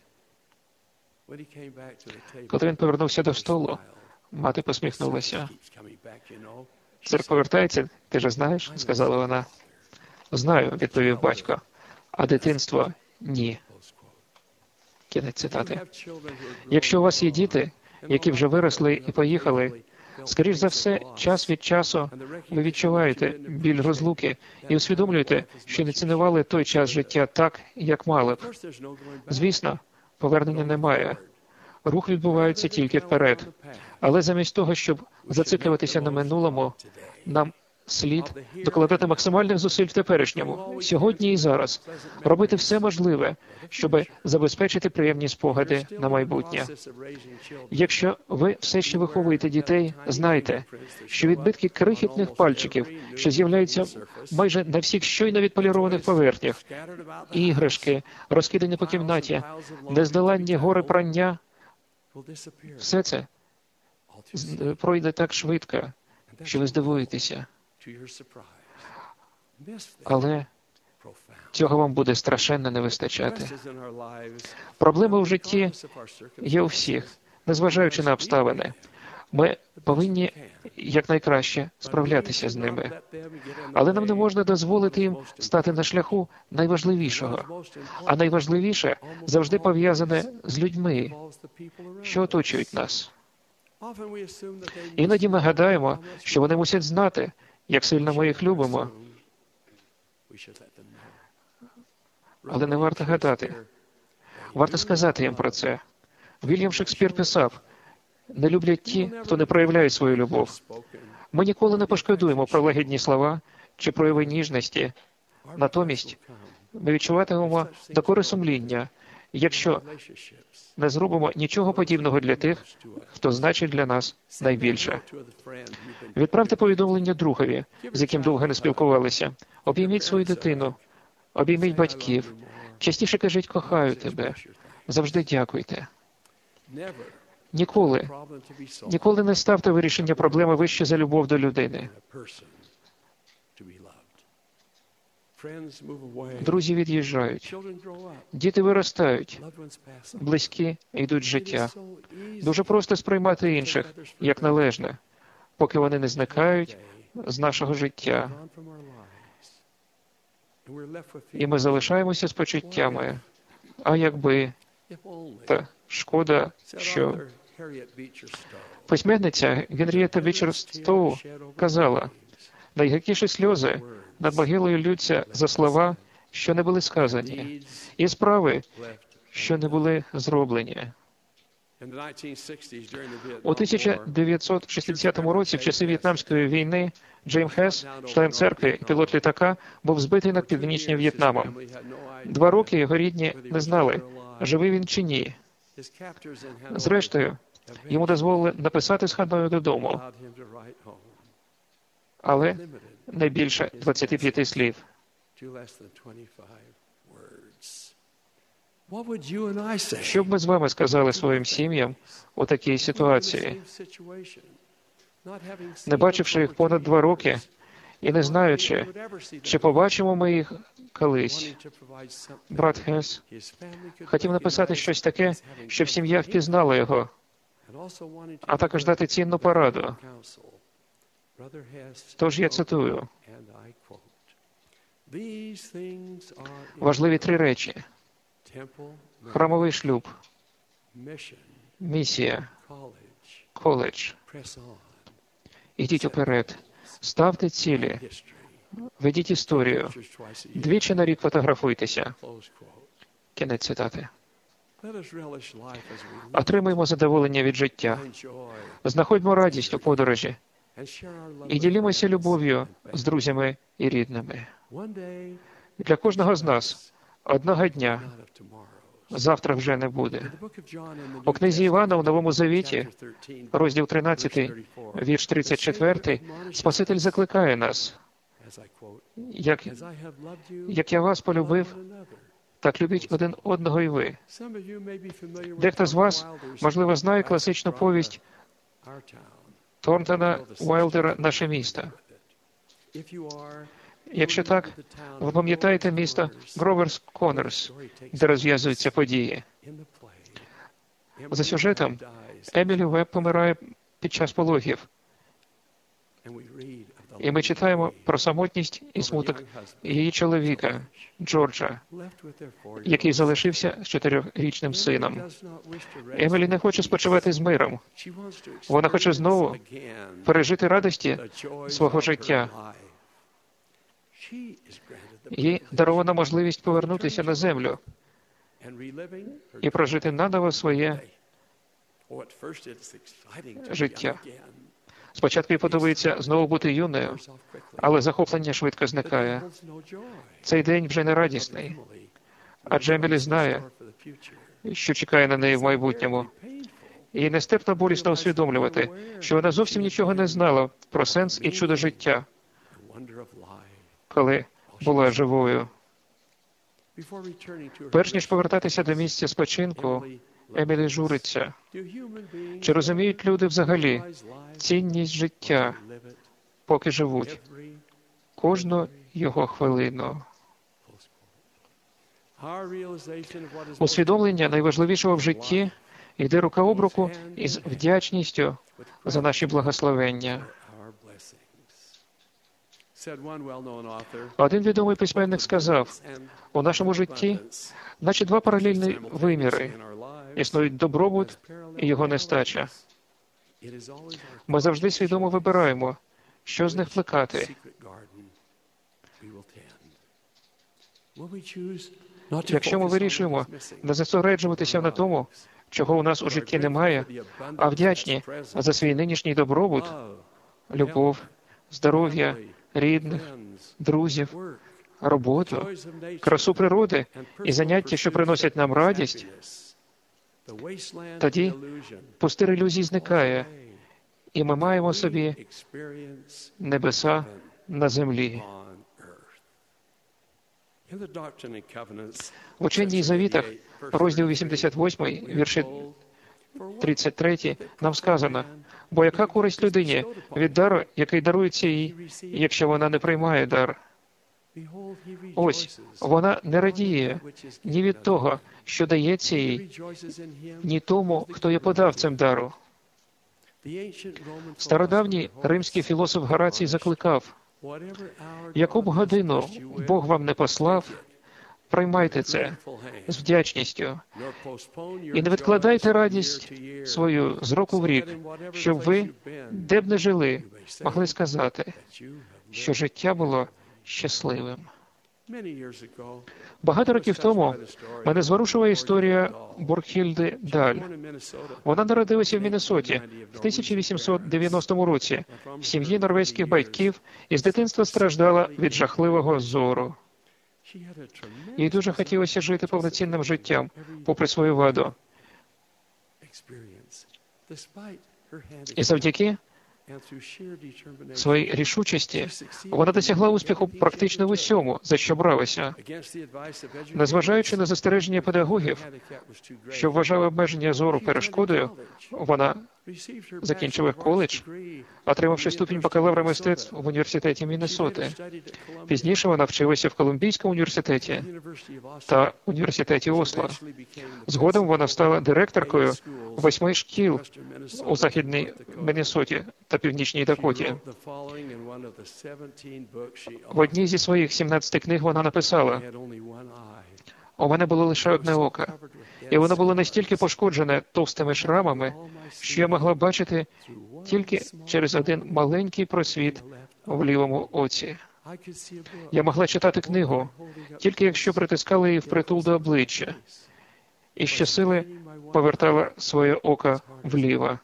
Speaker 2: Коли він повернувся до столу, мати посміхнулася. «Цирк повертається, ти ж знаєш?» – сказала вона. «Знаю», – відповів батько. «А дитинство – ні». Кінець цитати. Якщо у вас є діти, які вже виросли і поїхали, скоріш за все, час від часу ви відчуваєте біль розлуки і усвідомлюєте, що не цінували той час життя так, як мали б. Звісно, повернення немає. Рух відбувається тільки вперед. Але замість того, щоб зациклюватися на минулому, нам слід докладати максимальних зусиль в теперішньому, сьогодні і зараз, робити все можливе, щоб забезпечити приємні спогади на майбутнє. Якщо ви все ще виховуєте дітей, знайте, що відбитки крихітних пальчиків, що з'являються майже на всіх щойно відполірованих поверхнях, іграшки, розкидані по кімнаті, нездоланні гори прання, все це пройде так швидко, що ви здивуєтеся. Але цього вам буде страшенно не вистачати. Проблеми в житті є у всіх, незважаючи на обставини. Ми повинні якнайкраще справлятися з ними. Але нам не можна дозволити їм стати на шляху найважливішого. А найважливіше завжди пов'язане з людьми, що оточують нас. Іноді ми гадаємо, що вони мусять знати, як сильно ми їх любимо. але не варто гадати. Варто сказати їм про це. Вільям Шекспір писав, «Не люблять ті, хто не проявляє свою любов». Ми ніколи не пошкодуємо про лагідні слова чи прояви ніжності. Натомість ми відчуватимемо докори сумління, якщо не зробимо нічого подібного для тих, хто значить для нас найбільше. Відправте повідомлення другові, з яким довго не спілкувалися. Обійміть свою дитину, обійміть батьків. Частіше кажіть «кохаю тебе». Завжди дякуйте. Ніколи не ставте вирішення проблеми вище за любов до людини. Друзі від'їжджають. Діти виростають. Близькі йдуть з життя. Дуже просто сприймати інших, як належне, поки вони не зникають з нашого життя. І ми залишаємося з почуттями. А якби... Та шкода, що... Письменниця Генрієта Бічер Стоу казала, найгіркіші сльози над могилою лються за слова, що не були сказані, і справи, що не були зроблені. У 1960 році, в часи В'єтнамської війни, Джейм Хес, член церкви і пілот літака, був збитий над Північним В'єтнамом. 2 роки його рідні не знали, живий він чи ні. Зрештою, йому дозволили написати з ханою додому, але не більше 25 слів. Що б ми з вами сказали своїм сім'ям у такій ситуації? Не бачивши їх понад 2 роки і не знаючи, чи побачимо ми їх колись. Брат Хес хотів написати щось таке, щоб сім'я впізнала його, а також дати цінну пораду. Тож я цитую. Важливі 3 речі. Храмовий шлюб, місія, коледж. Ідіть уперед, ставте цілі, ведіть історію, 2 на рік фотографуйтеся. Кінець цитати. Отримуємо задоволення від життя, знаходьмо радість у подорожі і ділімося любов'ю з друзями і рідними. Для кожного з нас одного дня, завтра вже не буде. У книзі Івана у Новому Завіті, розділ 13, вірш 34, Спаситель закликає нас, як я вас полюбив, так любіть один одного і ви. Дехто з вас, можливо, знає класичну повість Торнтона Уайлдера «Наше місто». Якщо так, ви пам'ятаєте місто Гроверс Коннорс, де розв'язуються події. За сюжетом, Емілі Веб помирає під час пологів. І ми читаємо про самотність і смуток її чоловіка, Джорджа, який залишився з 4-річним сином. Емілі не хоче спочивати з миром. Вона хоче знову пережити радості свого життя. Їй дарована можливість повернутися на землю і прожити наново своє життя. Спочатку їй подобається знову бути юною, але захоплення швидко зникає. Цей день вже не радісний, адже Емілі знає, що чекає на неї в майбутньому. І нестерпно болісно усвідомлювати, що вона зовсім нічого не знала про сенс і чудо життя, коли була живою. Перш ніж повертатися до місця спочинку, Емілі журиться. Чи розуміють люди взагалі цінність життя, поки живуть, кожну його хвилину? Усвідомлення найважливішого в житті йде рука об руку із вдячністю за наші благословення. Один відомий письменник сказав, у нашому житті наче 2 паралельні виміри. Існують добробут і його нестача. Ми завжди свідомо вибираємо, що з них плекати. Якщо ми вирішуємо не зосереджуватися на тому, чого у нас у житті немає, а вдячні за свій нинішній добробут, любов, здоров'я, рідних, друзів, роботу, красу природи і заняття, що приносять нам радість, тоді пустир ілюзій зникає, і ми маємо собі небеса на землі. В Ученні і завітах, розділ 88, вірші 33, нам сказано: «Бо яка користь людині від дару, який дарується їй, якщо вона не приймає дар? Ось, вона не радіє ні від того, що дається їй, ні тому, хто є подавцем дару». Стародавній римський філософ Горацій закликав: «Яку б годину Бог вам не послав, приймайте це з вдячністю і не відкладайте радість свою з року в рік, щоб ви, де б не жили, могли сказати, що життя було щасливим». Багато років тому мене зворушила історія Борхільди Даль. Вона народилася в Міннесоті в 1890 році в сім'ї норвезьких батьків і з дитинства страждала від жахливого зору. Їй дуже хотілося жити повноцінним життям, попри свою ваду. І завдяки своїй рішучості вона досягла успіху практично в усьому, за що бралася. Незважаючи на застереження педагогів, що вважали обмеження зору перешкодою, вона закінчила коледж, отримавши ступінь бакалавра мистецтв в університеті Міннесоти. Пізніше вона вчилася в Колумбійському університеті та університеті Осло. Згодом вона стала директоркою 8 шкіл у Західній Міннесоті та Північній Дакоті. В одній зі своїх 17 книг вона написала: «У мене було лише одне око, і воно було настільки пошкоджене товстими шрамами, що я могла бачити тільки через один маленький просвіт в лівому оці. Я могла читати книгу, тільки якщо притискала її впритул до обличчя, і щосили повертала своє око вліво».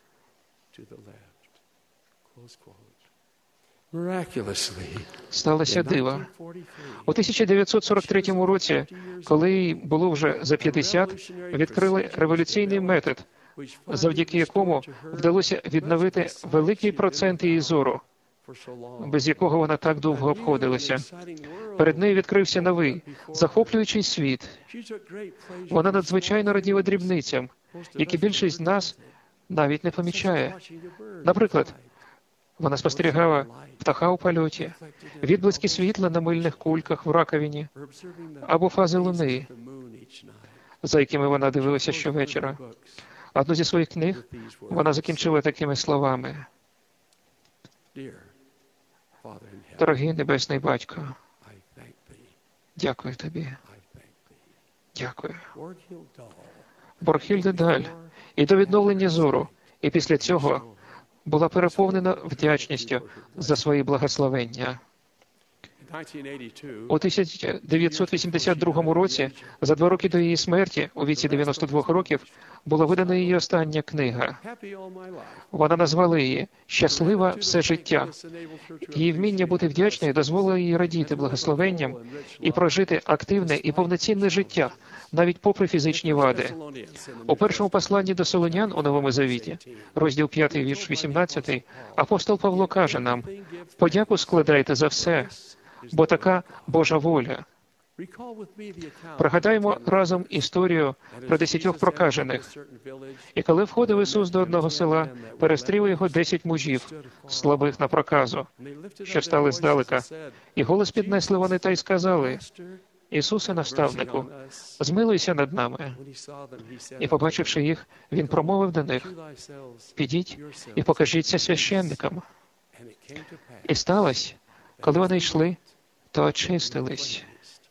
Speaker 2: Сталося диво. У 1943 році, коли їй було вже за 50, відкрили революційний метод, завдяки якому вдалося відновити великий процент її зору, без якого вона так довго обходилася. Перед нею відкрився новий, захоплюючий світ. Вона надзвичайно раділа дрібницям, які більшість з нас навіть не помічає. Наприклад, вона спостерігала птаха у польоті, відблиски світла на мильних кульках в раковині або фази луни, за якими вона дивилася щовечора. Одну зі своїх книг вона закінчила такими словами: «Дорогий Небесний Батько, дякую тобі. Дякую». Борхільда Даль і до відновлення зору, і після цього була переповнена вдячністю за свої благословення. У 1982 році, за 2 роки до її смерті, у віці 92 років, була видана її остання книга. Вона назвала її «Щаслива все життя». Її вміння бути вдячною дозволило їй радіти благословенням і прожити активне і повноцінне життя, навіть попри фізичні вади. У першому посланні до Солонян у Новому Завіті, розділ 5, вірш 18, апостол Павло каже нам: «Подяку складайте за все, бо така Божа воля». Пригадаємо разом історію про 10 прокажених. І коли входив Ісус до одного села, перестріли його 10 мужів, слабих на проказу, що стали здалека. І голос піднесли вони та й сказали: «Ісусе, наставнику, змилуйся над нами». І, побачивши їх, Він промовив до них: «Підіть і покажіться священникам». І сталося, коли вони йшли, то очистились.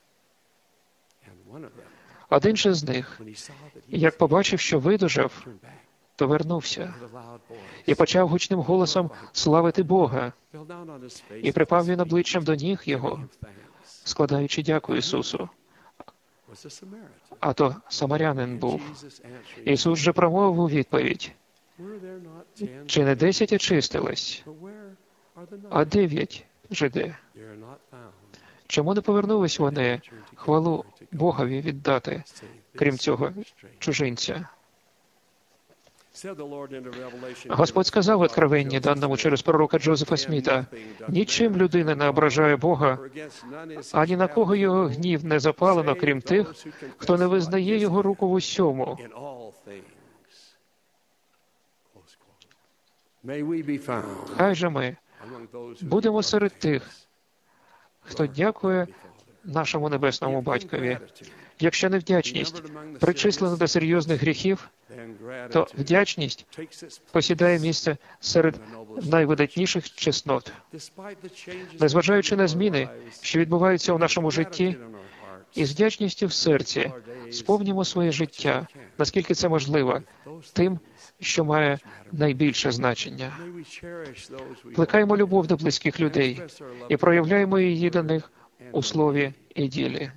Speaker 2: Один же з них, як побачив, що видужав, то вернувся і почав гучним голосом славити Бога. І припав він обличчям до ніг його, складаючи дяку Ісусу. А то самарянин був. Ісус же промовив у відповідь: чи не 10 очистились, а 9 же де? Чому не повернулись вони хвалу Богові віддати, крім цього чужинця? Господь сказав в Откровенні, даному через пророка Джозефа Сміта: «Нічим людина не ображає Бога, ані на кого його гнів не запалено, крім тих, хто не визнає його руку в усьому». Хай же ми будемо серед тих, хто дякує нашому Небесному Батькові. Якщо невдячність причислена до серйозних гріхів, то вдячність посідає місце серед найвидатніших чеснот. Незважаючи на зміни, що відбуваються у нашому житті, із вдячністю в серці сповнімо своє життя, наскільки це можливо, тим, що має найбільше значення. Плекаємо любов до близьких людей і проявляємо її до них у слові і ділі.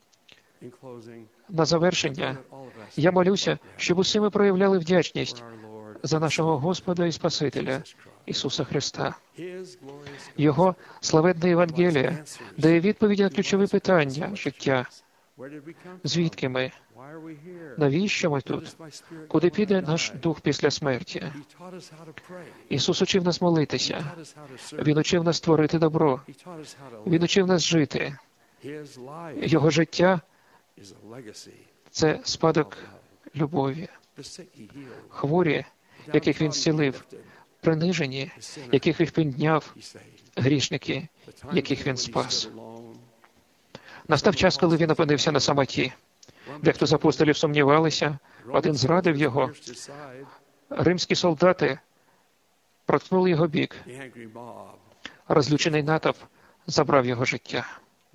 Speaker 2: На завершення я молюся, щоб усі ми проявляли вдячність за нашого Господа і Спасителя Ісуса Христа. Його славетне Євангеліє дає відповіді на ключові питання життя. Звідки ми? Навіщо ми тут? Куди піде наш дух після смерті? Ісус учив нас молитися. Він учив нас творити добро. Він учив нас жити. Його життя – це спадок любові. Хворі, яких Він зцілив, принижені, яких Він підняв, грішники, яких Він спас. Настав час, коли Він опинився на самоті. Дехто з апостолів сумнівалися, один зрадив Його. Римські солдати проткнули Його бік. Розлючений натовп забрав Його життя.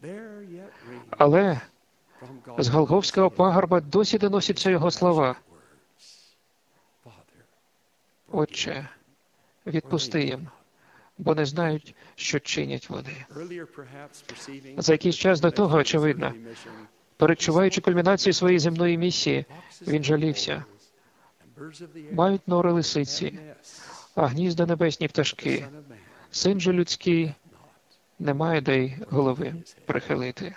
Speaker 2: Але з Голгофського пагорба досі доносяться Його слова: «Отче, відпусти їм, бо не знають, що чинять вони». За якийсь час до того, очевидно, передчуваючи кульмінацію своєї земної місії, Він жалівся. Мають нори лисиці, а гнізда небесні пташки. Син же людський не має де й голови прихилити.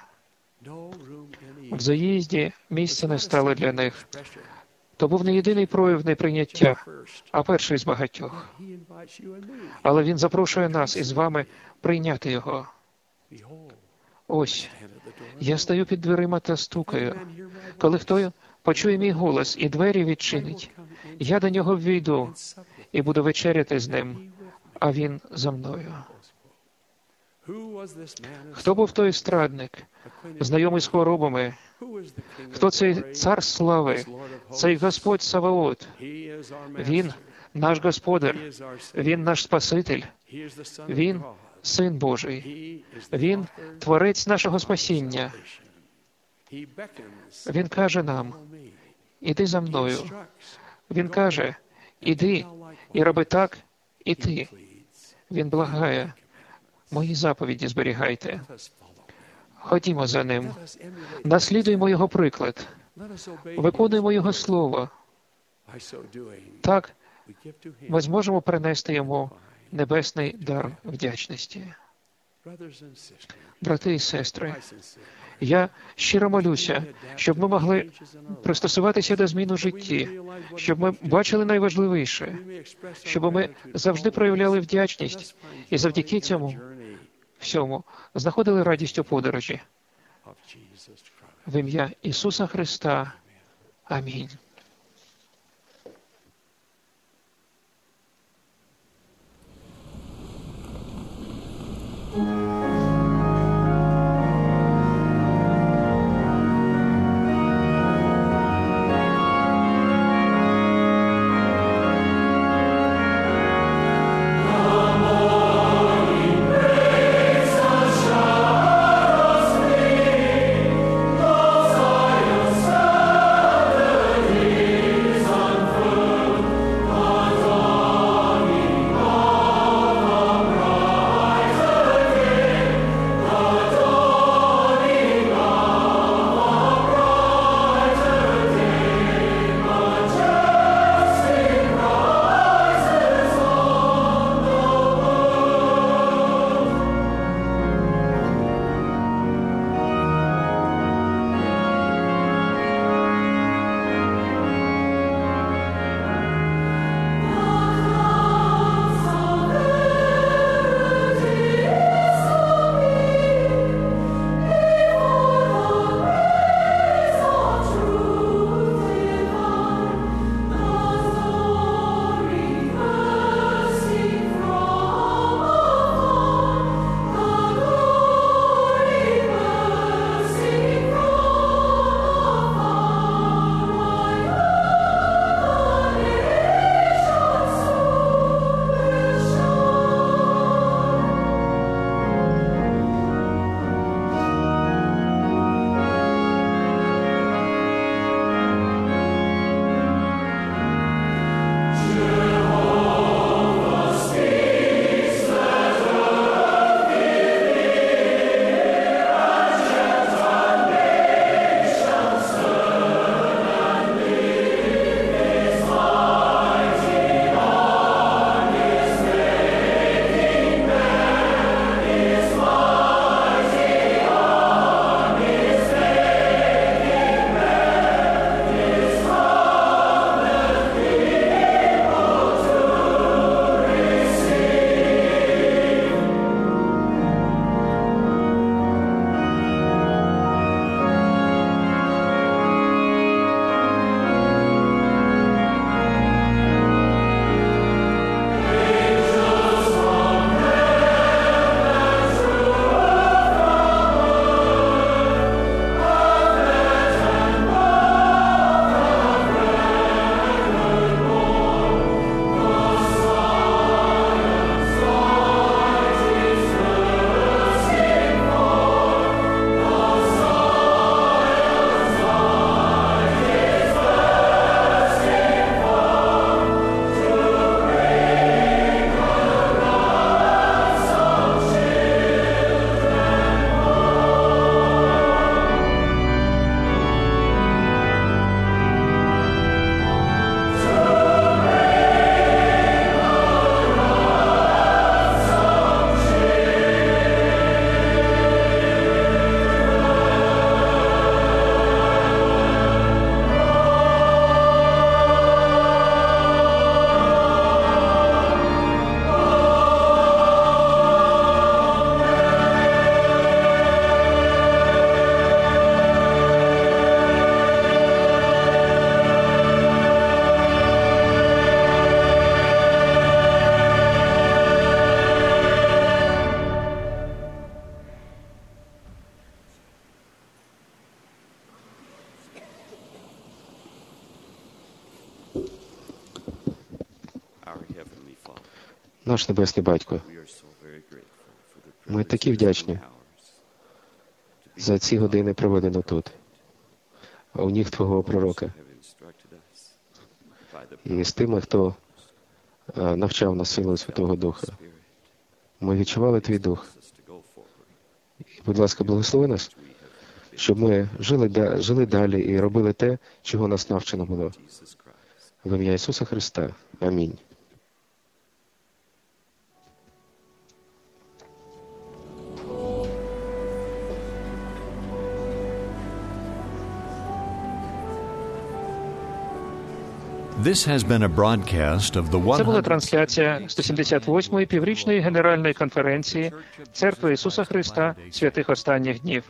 Speaker 2: В заїзді місця не стало для них. То був не єдиний прояв неприйняття, а перший з багатьох. Але Він запрошує нас із вами прийняти Його. Ось, я стою під дверима та стукаю. Коли хто почує мій голос і двері відчинить, я до нього ввійду і буду вечеряти з ним, а він за мною. Хто був той страдник, знайомий з хворобами? Хто цей цар слави, цей Господь Саваот? Він наш Господар, Він наш Спаситель, Він Син Божий, Він Творець нашого спасіння. Він каже нам: «Іди за мною». Він каже: «Іди і роби так, і ти». Він благає: «Мої заповіді зберігайте». Ходімо за Ним. Наслідуємо Його приклад. Виконуємо Його Слово. Так ми зможемо принести Йому небесний дар вдячності. Брати і сестри, я щиро молюся, щоб ми могли пристосуватися до змін у житті, щоб ми бачили найважливіше, щоб ми завжди проявляли вдячність і завдяки цьому всьому знаходили радість у подорожі. В ім'я Ісуса Христа. Амінь.
Speaker 10: Amen.
Speaker 5: Наш Небесний Батько, ми такі вдячні за ці години, проведені тут, у ніг Твого пророка, і з тими, хто навчав нас силою Святого Духа. Ми відчували Твій Дух. І, будь ласка, благослови нас, щоб ми жили далі і робили те, чого нас навчено було. В ім'я Ісуса Христа. Амінь.
Speaker 1: This has been a broadcast of the
Speaker 2: Це була
Speaker 1: 100th
Speaker 2: трансляція 178-ї піврічної генеральної конференції Церкви Ісуса Христа святих останніх днів.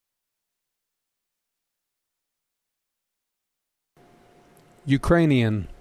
Speaker 10: Ukrainian